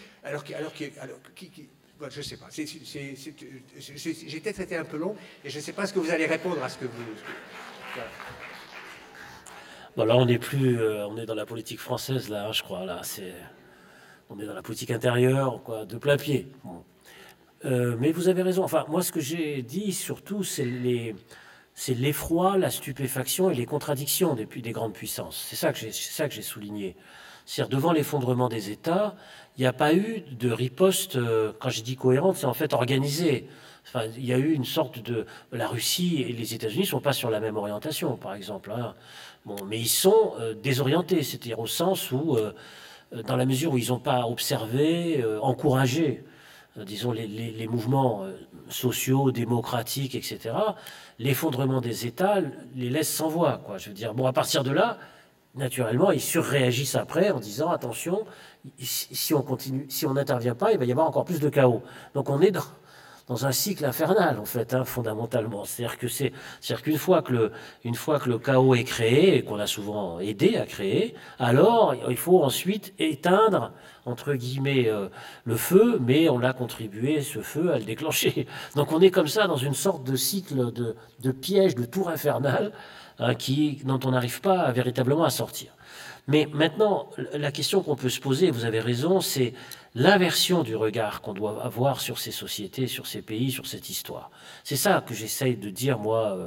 je ne sais pas. J'ai peut-être été un peu long, et je ne sais pas ce que vous allez répondre à ce que vous... Voilà. Bon, là, on est dans la politique française, là, hein, je crois. Là, on est dans la politique intérieure, quoi, de plein pied. Bon. Mais vous avez raison. Enfin, moi, ce que j'ai dit, surtout, c'est l'effroi, la stupéfaction et les contradictions des grandes puissances. C'est ça que j'ai souligné. C'est-à-dire, devant l'effondrement des États, il n'y a pas eu de riposte, quand je dis cohérente, c'est en fait organisé. Enfin, il y a eu une sorte de... La Russie et les États-Unis ne sont pas sur la même orientation, par exemple. Hein. Bon, mais ils sont désorientés, c'est-à-dire au sens où, dans la mesure où ils n'ont pas observé, encouragé disons, les mouvements sociaux, démocratiques, etc., l'effondrement des États les laisse sans voix, quoi. Je veux dire, bon, à partir de là, naturellement, ils surréagissent après en disant, attention, si on continue, si on n'intervient pas, il va y avoir encore plus de chaos. Donc on est dans un cycle infernal, en fait, hein, fondamentalement. C'est-à-dire qu'une fois que le chaos est créé, et qu'on a souvent aidé à créer, alors il faut ensuite éteindre, entre guillemets, le feu, mais on a contribué, ce feu, à le déclencher. Donc on est comme ça dans une sorte de cycle de piège, de tour infernale, hein, dont on n'arrive pas véritablement à sortir. Mais maintenant, la question qu'on peut se poser, vous avez raison, c'est l'inversion du regard qu'on doit avoir sur ces sociétés, sur ces pays, sur cette histoire. C'est ça que j'essaye de dire, moi,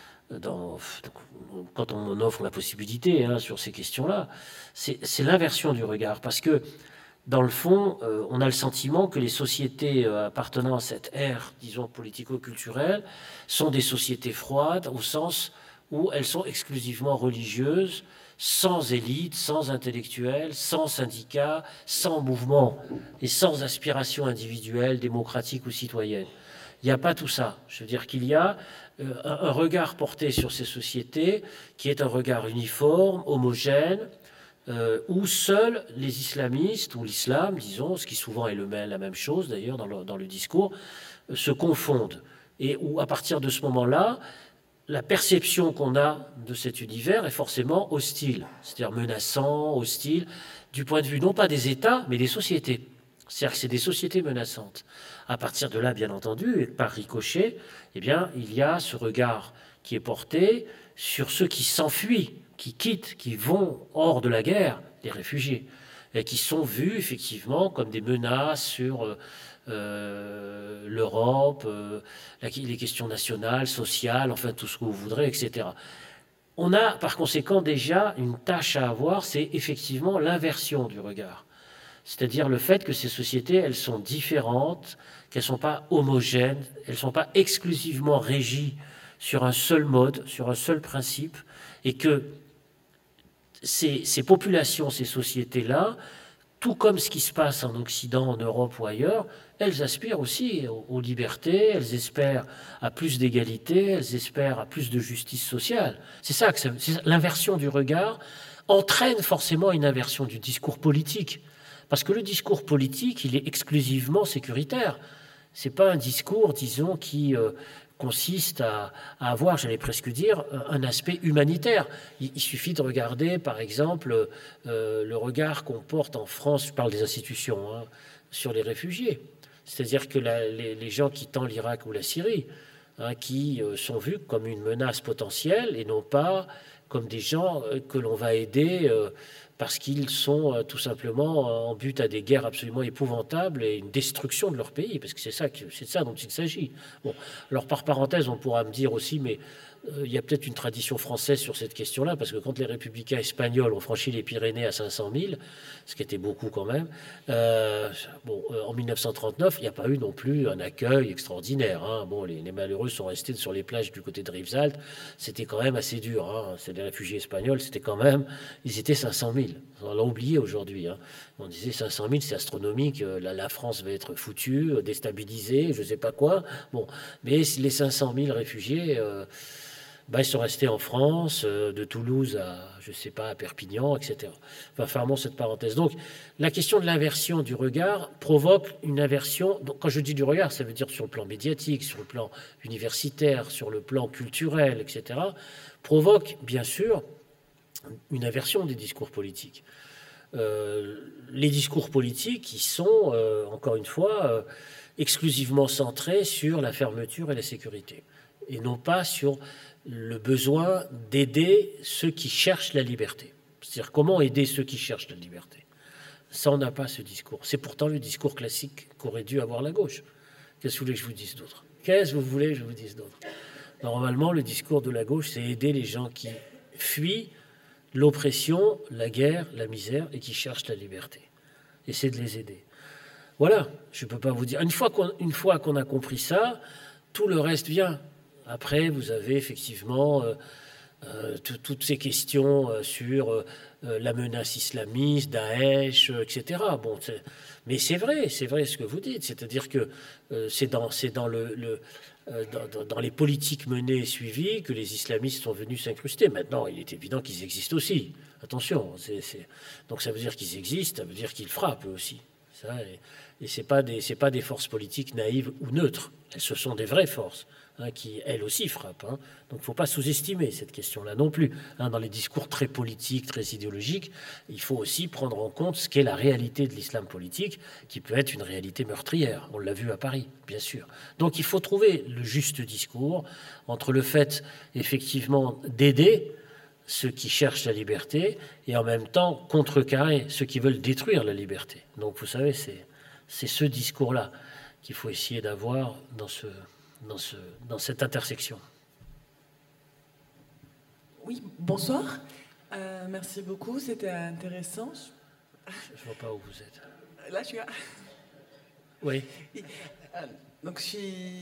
quand on m'en offre la possibilité, hein, sur ces questions-là. C'est l'inversion du regard, parce que, dans le fond, on a le sentiment que les sociétés appartenant à cette ère, disons, politico-culturelle, sont des sociétés froides, au sens où elles sont exclusivement religieuses, sans élite, sans intellectuels, sans syndicats, sans mouvement et sans aspiration individuelle, démocratique ou citoyenne. Il n'y a pas tout ça. Je veux dire qu'il y a un regard porté sur ces sociétés qui est un regard uniforme, homogène, où seuls les islamistes, ou l'islam, disons, ce qui souvent est la même chose d'ailleurs dans le discours, se confondent. Et où à partir de ce moment-là, la perception qu'on a de cet univers est forcément hostile, c'est-à-dire menaçant, hostile, du point de vue non pas des États, mais des sociétés. C'est-à-dire que c'est des sociétés menaçantes. À partir de là, bien entendu, et par ricochet, eh bien, il y a ce regard qui est porté sur ceux qui s'enfuient, qui quittent, qui vont hors de la guerre, les réfugiés, et qui sont vus effectivement comme des menaces sur l'Europe, les questions nationales, sociales, enfin tout ce que vous voudrez, etc. On a par conséquent déjà une tâche à avoir, c'est effectivement l'inversion du regard. C'est-à-dire le fait que ces sociétés, elles sont différentes, qu'elles ne sont pas homogènes, elles ne sont pas exclusivement régies sur un seul mode, sur un seul principe, et que ces populations, ces sociétés-là, tout comme ce qui se passe en Occident, en Europe ou ailleurs, elles aspirent aussi aux libertés, elles espèrent à plus d'égalité, elles espèrent à plus de justice sociale. C'est ça que l'inversion du regard entraîne forcément une inversion du discours politique. Parce que le discours politique, il est exclusivement sécuritaire. Ce n'est pas un discours, disons, qui consiste à avoir, j'allais presque dire, un aspect humanitaire. Il suffit de regarder, par exemple, le regard qu'on porte en France, je parle des institutions, hein, sur les réfugiés. C'est-à-dire que les gens quittant l'Irak ou la Syrie, hein, qui sont vus comme une menace potentielle et non pas comme des gens que l'on va aider parce qu'ils sont tout simplement en but à des guerres absolument épouvantables et une destruction de leur pays, parce que c'est ça dont il s'agit. Bon, alors par parenthèse, on pourra me dire aussi, mais il y a peut-être une tradition française sur cette question-là, parce que quand les républicains espagnols ont franchi les Pyrénées à 500 000, ce qui était beaucoup quand même, en 1939, il n'y a pas eu non plus un accueil extraordinaire. Hein. Bon, les malheureux sont restés sur les plages du côté de Rivesaltes, c'était quand même assez dur. Hein. C'est des réfugiés espagnols, c'était quand même, ils étaient 500 000. On l'a oublié aujourd'hui. Hein. On disait 500 000, c'est astronomique, la France va être foutue, déstabilisée, je ne sais pas quoi. Bon, mais les 500 000 réfugiés... ils sont restés en France, de Toulouse à, je ne sais pas, à Perpignan, etc. Enfin, fermons cette parenthèse. Donc, la question de l'inversion du regard provoque une inversion. Donc, quand je dis du regard, ça veut dire sur le plan médiatique, sur le plan universitaire, sur le plan culturel, etc. Provoque, bien sûr, une inversion des discours politiques. Les discours politiques qui sont, encore une fois, exclusivement centrés sur la fermeture et la sécurité, et non pas sur le besoin d'aider ceux qui cherchent la liberté. C'est-à-dire comment aider ceux qui cherchent la liberté. Ça, on n'a pas ce discours. C'est pourtant le discours classique qu'aurait dû avoir la gauche. Qu'est-ce que vous voulez que je vous dise d'autre ? Qu'est-ce que vous voulez que je vous dise d'autre ? Normalement, le discours de la gauche, c'est aider les gens qui fuient l'oppression, la guerre, la misère et qui cherchent la liberté. Essayer de les aider. Voilà, je ne peux pas vous dire. Une fois qu'on a compris ça, tout le reste vient. Après, vous avez effectivement toutes ces questions sur la menace islamiste, Daesh, etc. Bon, mais c'est vrai ce que vous dites, c'est-à-dire que c'est dans les politiques menées et suivies que les islamistes sont venus s'incruster. Maintenant, il est évident qu'ils existent aussi. Attention, donc ça veut dire qu'ils existent, ça veut dire qu'ils frappent eux aussi. Ça, et c'est pas des forces politiques naïves ou neutres. Ce sont des vraies forces. Qui, elles aussi, frappent. Donc, il ne faut pas sous-estimer cette question-là non plus. Dans les discours très politiques, très idéologiques, il faut aussi prendre en compte ce qu'est la réalité de l'islam politique, qui peut être une réalité meurtrière. On l'a vu à Paris, bien sûr. Donc, il faut trouver le juste discours entre le fait, effectivement, d'aider ceux qui cherchent la liberté et en même temps contrecarrer ceux qui veulent détruire la liberté. Donc, vous savez, c'est ce discours-là qu'il faut essayer d'avoir dans cette intersection. Oui, bonsoir. Merci beaucoup, c'était intéressant. Je ne vois pas où vous êtes. Là, je suis là. Oui. Donc, je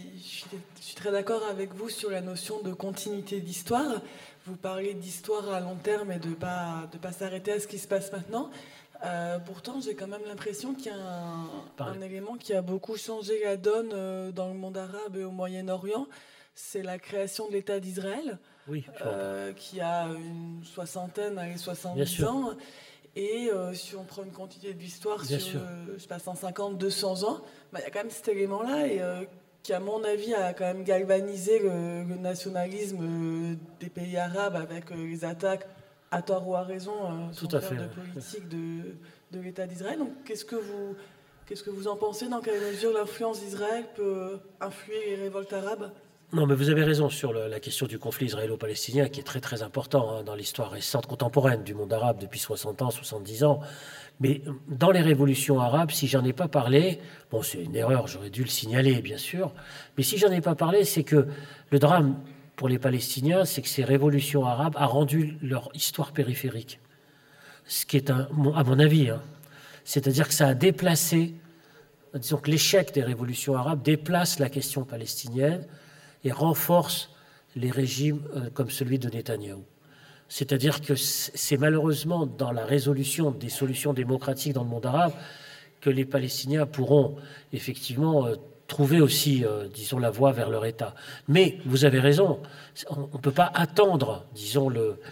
suis très d'accord avec vous sur la notion de continuité d'histoire. Vous parlez d'histoire à long terme et de ne pas s'arrêter à ce qui se passe maintenant. Pourtant, j'ai quand même l'impression qu'il y a un élément qui a beaucoup changé la donne dans le monde arabe et au Moyen-Orient. C'est la création de l'État d'Israël, oui, qui a une soixantaine, allez, 70 ans. Et si on prend une quantité de l'histoire sur, je sais pas, 150, 200 ans, il y a quand même cet élément-là et qui, à mon avis, a quand même galvanisé le nationalisme des pays arabes avec les attaques à tort ou à raison, tout à fait, de politique de l'État d'Israël. Donc, qu'est-ce que vous en pensez? Dans quelle mesure l'influence d'Israël peut influer les révoltes arabes? Non, mais vous avez raison sur la question du conflit israélo-palestinien, qui est très très important dans l'histoire récente contemporaine du monde arabe depuis 60 ans, 70 ans. Mais dans les révolutions arabes, si j'en ai pas parlé, bon, c'est une erreur, j'aurais dû le signaler, bien sûr, mais si j'en ai pas parlé, c'est que le drame pour les Palestiniens, c'est que ces révolutions arabes ont rendu leur histoire périphérique. Ce qui est, à mon avis, c'est-à-dire que ça a déplacé, disons que l'échec des révolutions arabes déplace la question palestinienne et renforce les régimes comme celui de Netanyahou. C'est-à-dire que c'est malheureusement dans la résolution des solutions démocratiques dans le monde arabe que les Palestiniens pourront effectivement trouver aussi, disons, la voie vers leur État. Mais vous avez raison, on ne peut pas attendre, disons,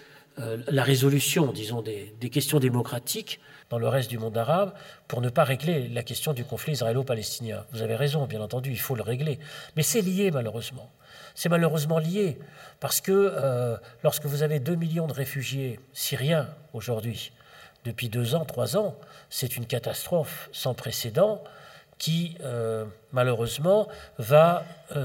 la résolution, disons, des questions démocratiques dans le reste du monde arabe pour ne pas régler la question du conflit israélo-palestinien. Vous avez raison, bien entendu, il faut le régler. Mais c'est lié, malheureusement. C'est malheureusement lié parce que lorsque vous avez 2 millions de réfugiés syriens aujourd'hui, depuis 2 ans, 3 ans, c'est une catastrophe sans précédent qui, malheureusement, va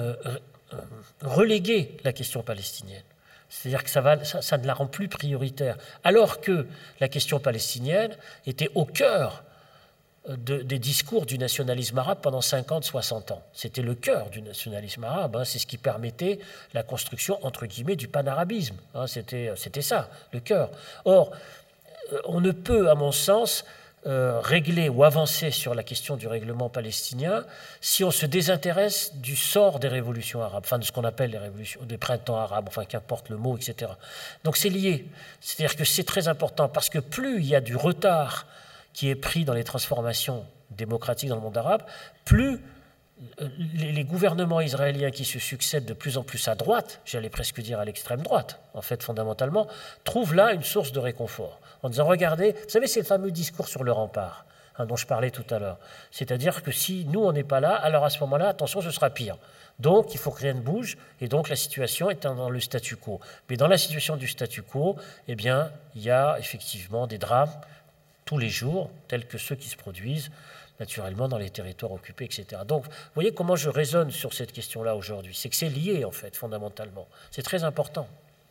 reléguer la question palestinienne. C'est-à-dire que ça ne la rend plus prioritaire. Alors que la question palestinienne était au cœur des discours du nationalisme arabe pendant 50, 60 ans. C'était le cœur du nationalisme arabe. C'est ce qui permettait la construction, entre guillemets, du panarabisme. C'était ça, le cœur. Or, on ne peut, à mon sens, régler ou avancer sur la question du règlement palestinien si on se désintéresse du sort des révolutions arabes, enfin de ce qu'on appelle les révolutions, des printemps arabes, enfin qu'importe le mot, etc. Donc c'est lié. C'est-à-dire que c'est très important parce que plus il y a du retard qui est pris dans les transformations démocratiques dans le monde arabe, plus les gouvernements israéliens qui se succèdent de plus en plus à droite, j'allais presque dire à l'extrême droite, en fait fondamentalement, trouvent là une source de réconfort. En disant, regardez, vous savez, c'est le fameux discours sur le rempart, dont je parlais tout à l'heure. C'est-à-dire que si nous, on n'est pas là, alors à ce moment-là, attention, ce sera pire. Donc, il faut que rien ne bouge, et donc la situation est dans le statu quo. Mais dans la situation du statu quo, eh bien, il y a effectivement des drames tous les jours, tels que ceux qui se produisent naturellement dans les territoires occupés, etc. Donc, vous voyez comment je raisonne sur cette question-là aujourd'hui. C'est que c'est lié, en fait, fondamentalement. C'est très important.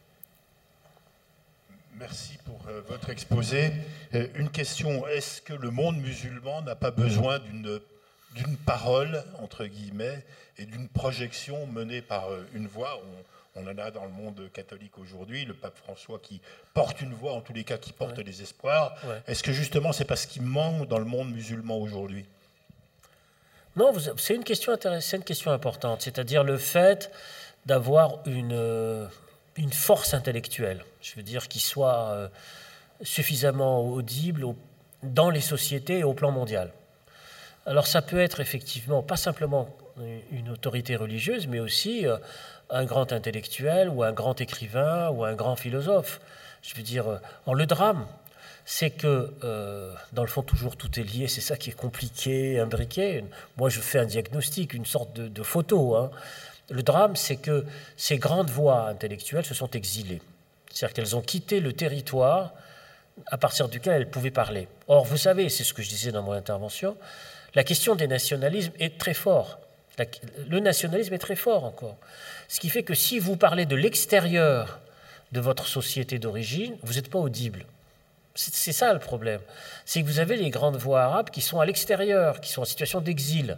Merci pour votre exposé. Une question, est-ce que le monde musulman n'a pas besoin d'une parole, entre guillemets, et d'une projection menée par une voix? On en a dans le monde catholique aujourd'hui, le pape François qui porte une voix, en tous les cas qui porte des espoirs. Ouais. Est-ce que justement c'est parce qu'il manque dans le monde musulman aujourd'hui? Non, c'est une question intéressante, c'est une question importante, c'est-à-dire le fait d'avoir une une force intellectuelle, je veux dire, qui soit suffisamment audible dans les sociétés et au plan mondial. Alors ça peut être effectivement pas simplement une autorité religieuse, mais aussi un grand intellectuel ou un grand écrivain ou un grand philosophe. Je veux dire, le drame, c'est que, dans le fond, toujours tout est lié, c'est ça qui est compliqué, imbriqué. Moi, je fais un diagnostic, une sorte de photo. Hein. Le drame, c'est que ces grandes voix intellectuelles se sont exilées. C'est-à-dire qu'elles ont quitté le territoire à partir duquel elles pouvaient parler. Or, vous savez, c'est ce que je disais dans mon intervention, la question des nationalismes est très forte. Le nationalisme est très fort encore. Ce qui fait que si vous parlez de l'extérieur de votre société d'origine, vous n'êtes pas audible. C'est ça le problème. C'est que vous avez les grandes voix arabes qui sont à l'extérieur, qui sont en situation d'exil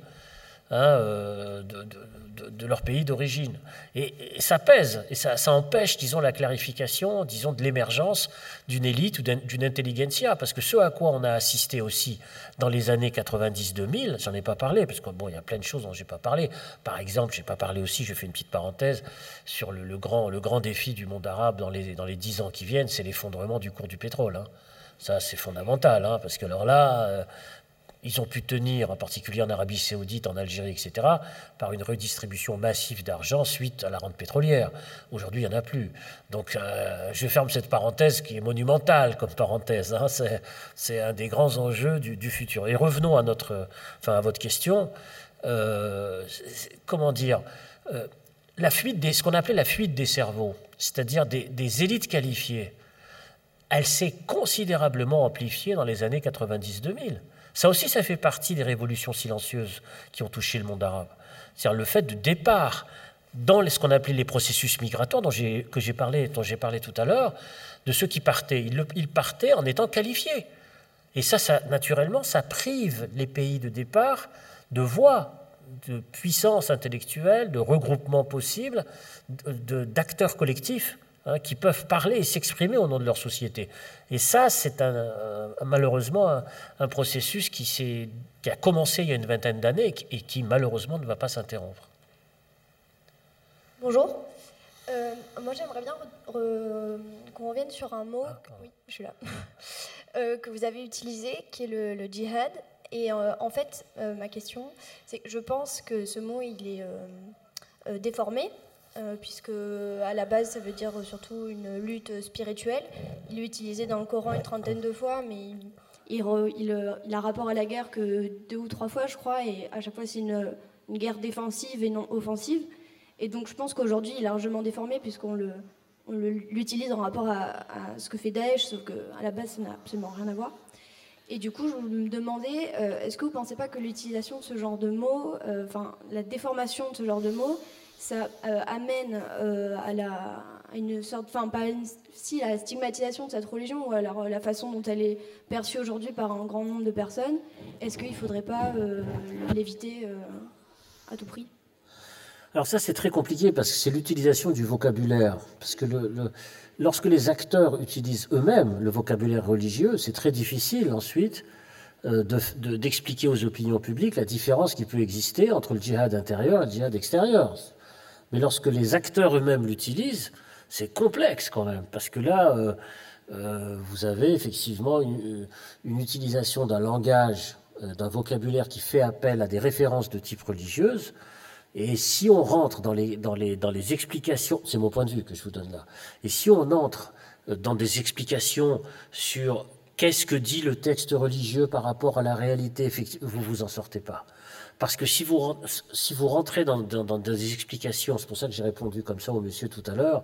de leur pays d'origine. Et ça pèse, et ça empêche, disons, la clarification, disons, de l'émergence d'une élite ou d'une intelligentsia. Parce que ce à quoi on a assisté aussi dans les années 90-2000, j'en ai pas parlé, parce que bon, il y a plein de choses dont j'ai pas parlé. Par exemple, j'ai pas parlé aussi, je fais une petite parenthèse, sur le grand défi du monde arabe dans les 10 ans qui viennent, c'est l'effondrement du cours du pétrole. Hein. Ça, c'est fondamental, hein, parce que alors là... ils ont pu tenir, en particulier en Arabie Saoudite, en Algérie, etc., par une redistribution massive d'argent suite à la rente pétrolière. Aujourd'hui, il n'y en a plus. Donc, je ferme cette parenthèse qui est monumentale comme parenthèse. Hein. C'est un des grands enjeux du futur. Et revenons à votre question. Comment dire ce qu'on appelait la fuite des cerveaux, c'est-à-dire des élites qualifiées, elle s'est considérablement amplifiée dans les années 90-2000. Ça aussi, ça fait partie des révolutions silencieuses qui ont touché le monde arabe. C'est-à-dire le fait de départ dans ce qu'on appelait les processus migratoires dont j'ai parlé tout à l'heure, de ceux qui partaient. Ils partaient en étant qualifiés. Et ça, naturellement, ça prive les pays de départ de voix, de puissance intellectuelle, de regroupement possible, d'acteurs collectifs qui peuvent parler et s'exprimer au nom de leur société. Et ça, c'est malheureusement un processus qui a commencé il y a une vingtaine d'années et qui, malheureusement, ne va pas s'interrompre. Bonjour. Moi, j'aimerais bien qu'on revienne sur un mot, oui, je suis là, que vous avez utilisé, qui est le djihad. Et en fait, ma question, c'est que je pense que ce mot, il est déformé, puisque à la base ça veut dire surtout une lutte spirituelle. Il est utilisé dans le Coran une trentaine de fois, mais il a rapport à la guerre que 2 ou 3 fois, je crois, et à chaque fois c'est une guerre défensive et non offensive. Et donc je pense qu'aujourd'hui il est largement déformé puisqu'on l'utilise en rapport à ce que fait Daesh, sauf qu'à la base ça n'a absolument rien à voir. Et du coup, je me demandais, est-ce que vous ne pensez pas que l'utilisation de ce genre de mots, la déformation de ce genre de mots, ça amène à une sorte, à la stigmatisation de cette religion, ou alors la façon dont elle est perçue aujourd'hui par un grand nombre de personnes? Est-ce qu'il ne faudrait pas l'éviter à tout prix? Alors ça, c'est très compliqué parce que c'est l'utilisation du vocabulaire. Parce que lorsque les acteurs utilisent eux-mêmes le vocabulaire religieux, c'est très difficile ensuite d'expliquer aux opinions publiques la différence qui peut exister entre le djihad intérieur et le djihad extérieur. Mais lorsque les acteurs eux-mêmes l'utilisent, c'est complexe quand même, parce que là, vous avez effectivement une utilisation d'un langage, d'un vocabulaire qui fait appel à des références de type religieuse. Et si on rentre dans les explications, c'est mon point de vue que je vous donne là, et si on entre dans des explications sur qu'est-ce que dit le texte religieux par rapport à la réalité, vous vous en sortez pas. Parce que si vous rentrez dans des explications, c'est pour ça que j'ai répondu comme ça au monsieur tout à l'heure,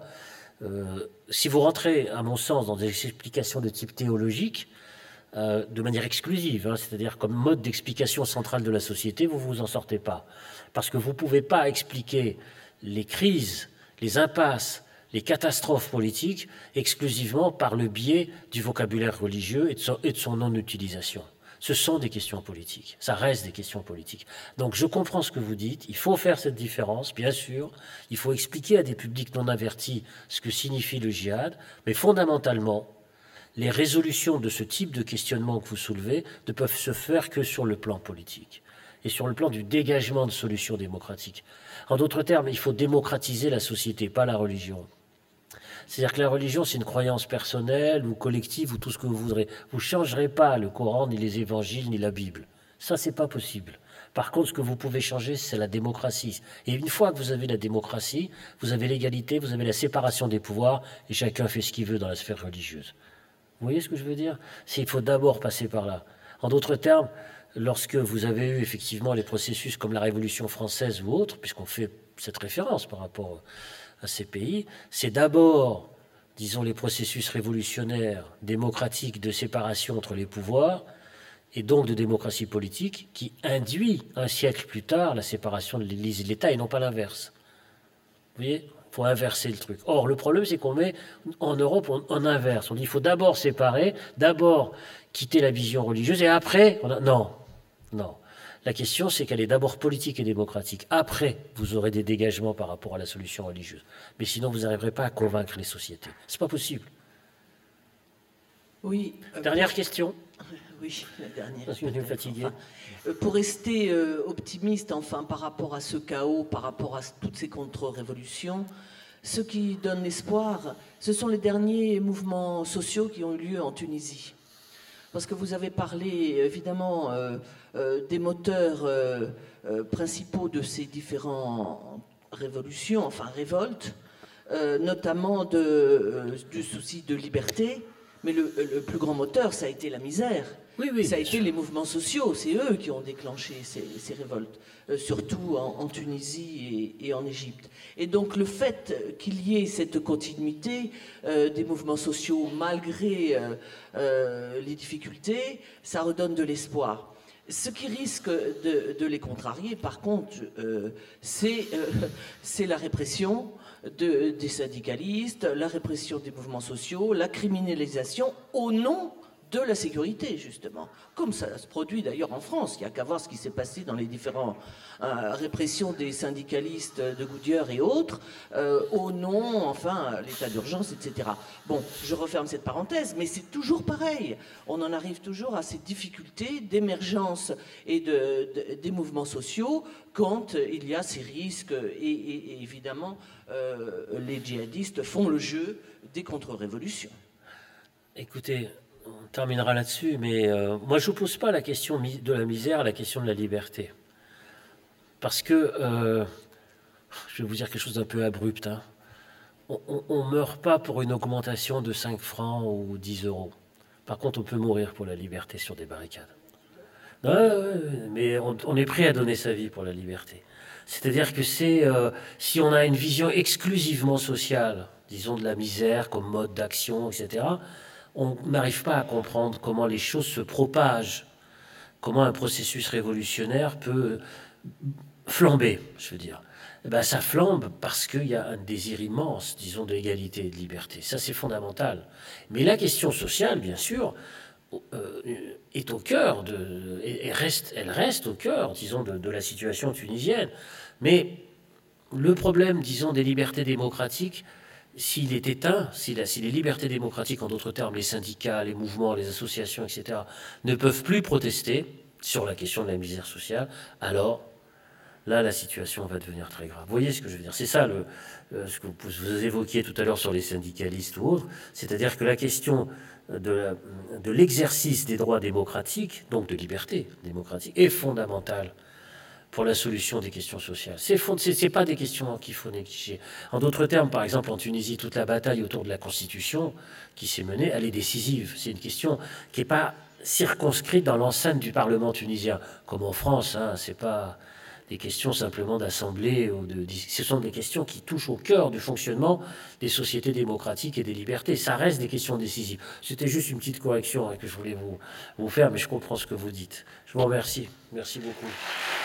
si vous rentrez, à mon sens, dans des explications de type théologique, de manière exclusive, c'est-à-dire comme mode d'explication centrale de la société, vous ne vous en sortez pas. Parce que vous ne pouvez pas expliquer les crises, les impasses, les catastrophes politiques exclusivement par le biais du vocabulaire religieux et de son non-utilisation. Ce sont des questions politiques, ça reste des questions politiques. Donc je comprends ce que vous dites, il faut faire cette différence, bien sûr, il faut expliquer à des publics non avertis ce que signifie le djihad, mais fondamentalement, les résolutions de ce type de questionnement que vous soulevez ne peuvent se faire que sur le plan politique et sur le plan du dégagement de solutions démocratiques. En d'autres termes, il faut démocratiser la société, pas la religion. C'est-à-dire que la religion, c'est une croyance personnelle ou collective ou tout ce que vous voudrez. Vous ne changerez pas le Coran, ni les évangiles, ni la Bible. Ça, c'est pas possible. Par contre, ce que vous pouvez changer, c'est la démocratie. Et une fois que vous avez la démocratie, vous avez l'égalité, vous avez la séparation des pouvoirs, et chacun fait ce qu'il veut dans la sphère religieuse. Vous voyez ce que je veux dire? Il faut d'abord passer par là. En d'autres termes, lorsque vous avez eu effectivement les processus comme la Révolution française ou autre, puisqu'on fait cette référence par rapport à ces pays, c'est d'abord, disons, les processus révolutionnaires, démocratiques de séparation entre les pouvoirs, et donc de démocratie politique, qui induit un siècle plus tard la séparation de l'Église et de l'État, et non pas l'inverse. Vous voyez? Il faut inverser le truc. Or, le problème, c'est qu'on met en Europe en inverse. On dit qu'il faut d'abord séparer, d'abord quitter la vision religieuse, et après... Non, non. La question, c'est qu'elle est d'abord politique et démocratique. Après, vous aurez des dégagements par rapport à la solution religieuse. Mais sinon, vous n'arriverez pas à convaincre les sociétés. C'est pas possible. Oui. Dernière question. Oui, la dernière. Parce que je suis fatigué. Pour rester optimiste, enfin, par rapport à ce chaos, par rapport à toutes ces contre-révolutions, ce qui donne l'espoir, ce sont les derniers mouvements sociaux qui ont eu lieu en Tunisie. Parce que vous avez parlé, évidemment, des moteurs principaux de ces différentes révolutions, enfin révoltes, notamment du souci de liberté. Mais le plus grand moteur, ça a été la misère. Oui, ça a été les mouvements sociaux. C'est eux qui ont déclenché ces révoltes, surtout en Tunisie et en Égypte. Et donc le fait qu'il y ait cette continuité des mouvements sociaux malgré les difficultés, ça redonne de l'espoir. Ce qui risque de les contrarier, par contre, c'est la répression des syndicalistes, la répression des mouvements sociaux, la criminalisation au nom de la sécurité, justement. Comme ça se produit d'ailleurs en France. Il n'y a qu'à voir ce qui s'est passé dans les différentes répressions des syndicalistes de Goodyear et autres, au nom, enfin, l'état d'urgence, etc. Bon, je referme cette parenthèse, mais c'est toujours pareil. On en arrive toujours à ces difficultés d'émergence et des mouvements sociaux quand il y a ces risques. Et évidemment, les djihadistes font le jeu des contre-révolutions. Écoutez, on terminera là-dessus, mais moi je ne pose pas la question de la misère à la question de la liberté. Parce que, je vais vous dire quelque chose d'un peu abrupt, hein. On ne meurt pas pour une augmentation de 5 francs ou 10 euros. Par contre, on peut mourir pour la liberté sur des barricades. Mais on est prêt à donner sa vie pour la liberté. C'est-à-dire que si on a une vision exclusivement sociale, disons de la misère comme mode d'action, etc., on n'arrive pas à comprendre comment les choses se propagent, comment un processus révolutionnaire peut flamber, je veux dire. Eh ben, ça flambe parce qu'il y a un désir immense, disons, de l'égalité et de liberté. Ça, c'est fondamental. Mais la question sociale, bien sûr, est au cœur, elle reste au cœur, disons, de la situation tunisienne. Mais le problème, disons, des libertés démocratiques, s'il est éteint, si les libertés démocratiques, en d'autres termes, les syndicats, les mouvements, les associations, etc., ne peuvent plus protester sur la question de la misère sociale, alors là, la situation va devenir très grave. Vous voyez ce que je veux dire? C'est ça ce que vous évoquiez tout à l'heure sur les syndicalistes ou autres, c'est-à-dire que la question de l'exercice des droits démocratiques, donc de liberté démocratique, est fondamentale pour la solution des questions sociales. C'est pas des questions qu'il faut négliger. En d'autres termes, par exemple, en Tunisie, toute la bataille autour de la Constitution qui s'est menée, elle est décisive. C'est une question qui n'est pas circonscrite dans l'enceinte du Parlement tunisien, comme en France. Hein, c'est pas des questions simplement d'assemblée. Ce sont des questions qui touchent au cœur du fonctionnement des sociétés démocratiques et des libertés. Ça reste des questions décisives. C'était juste une petite correction que je voulais vous faire, mais je comprends ce que vous dites. Je vous remercie. Merci beaucoup.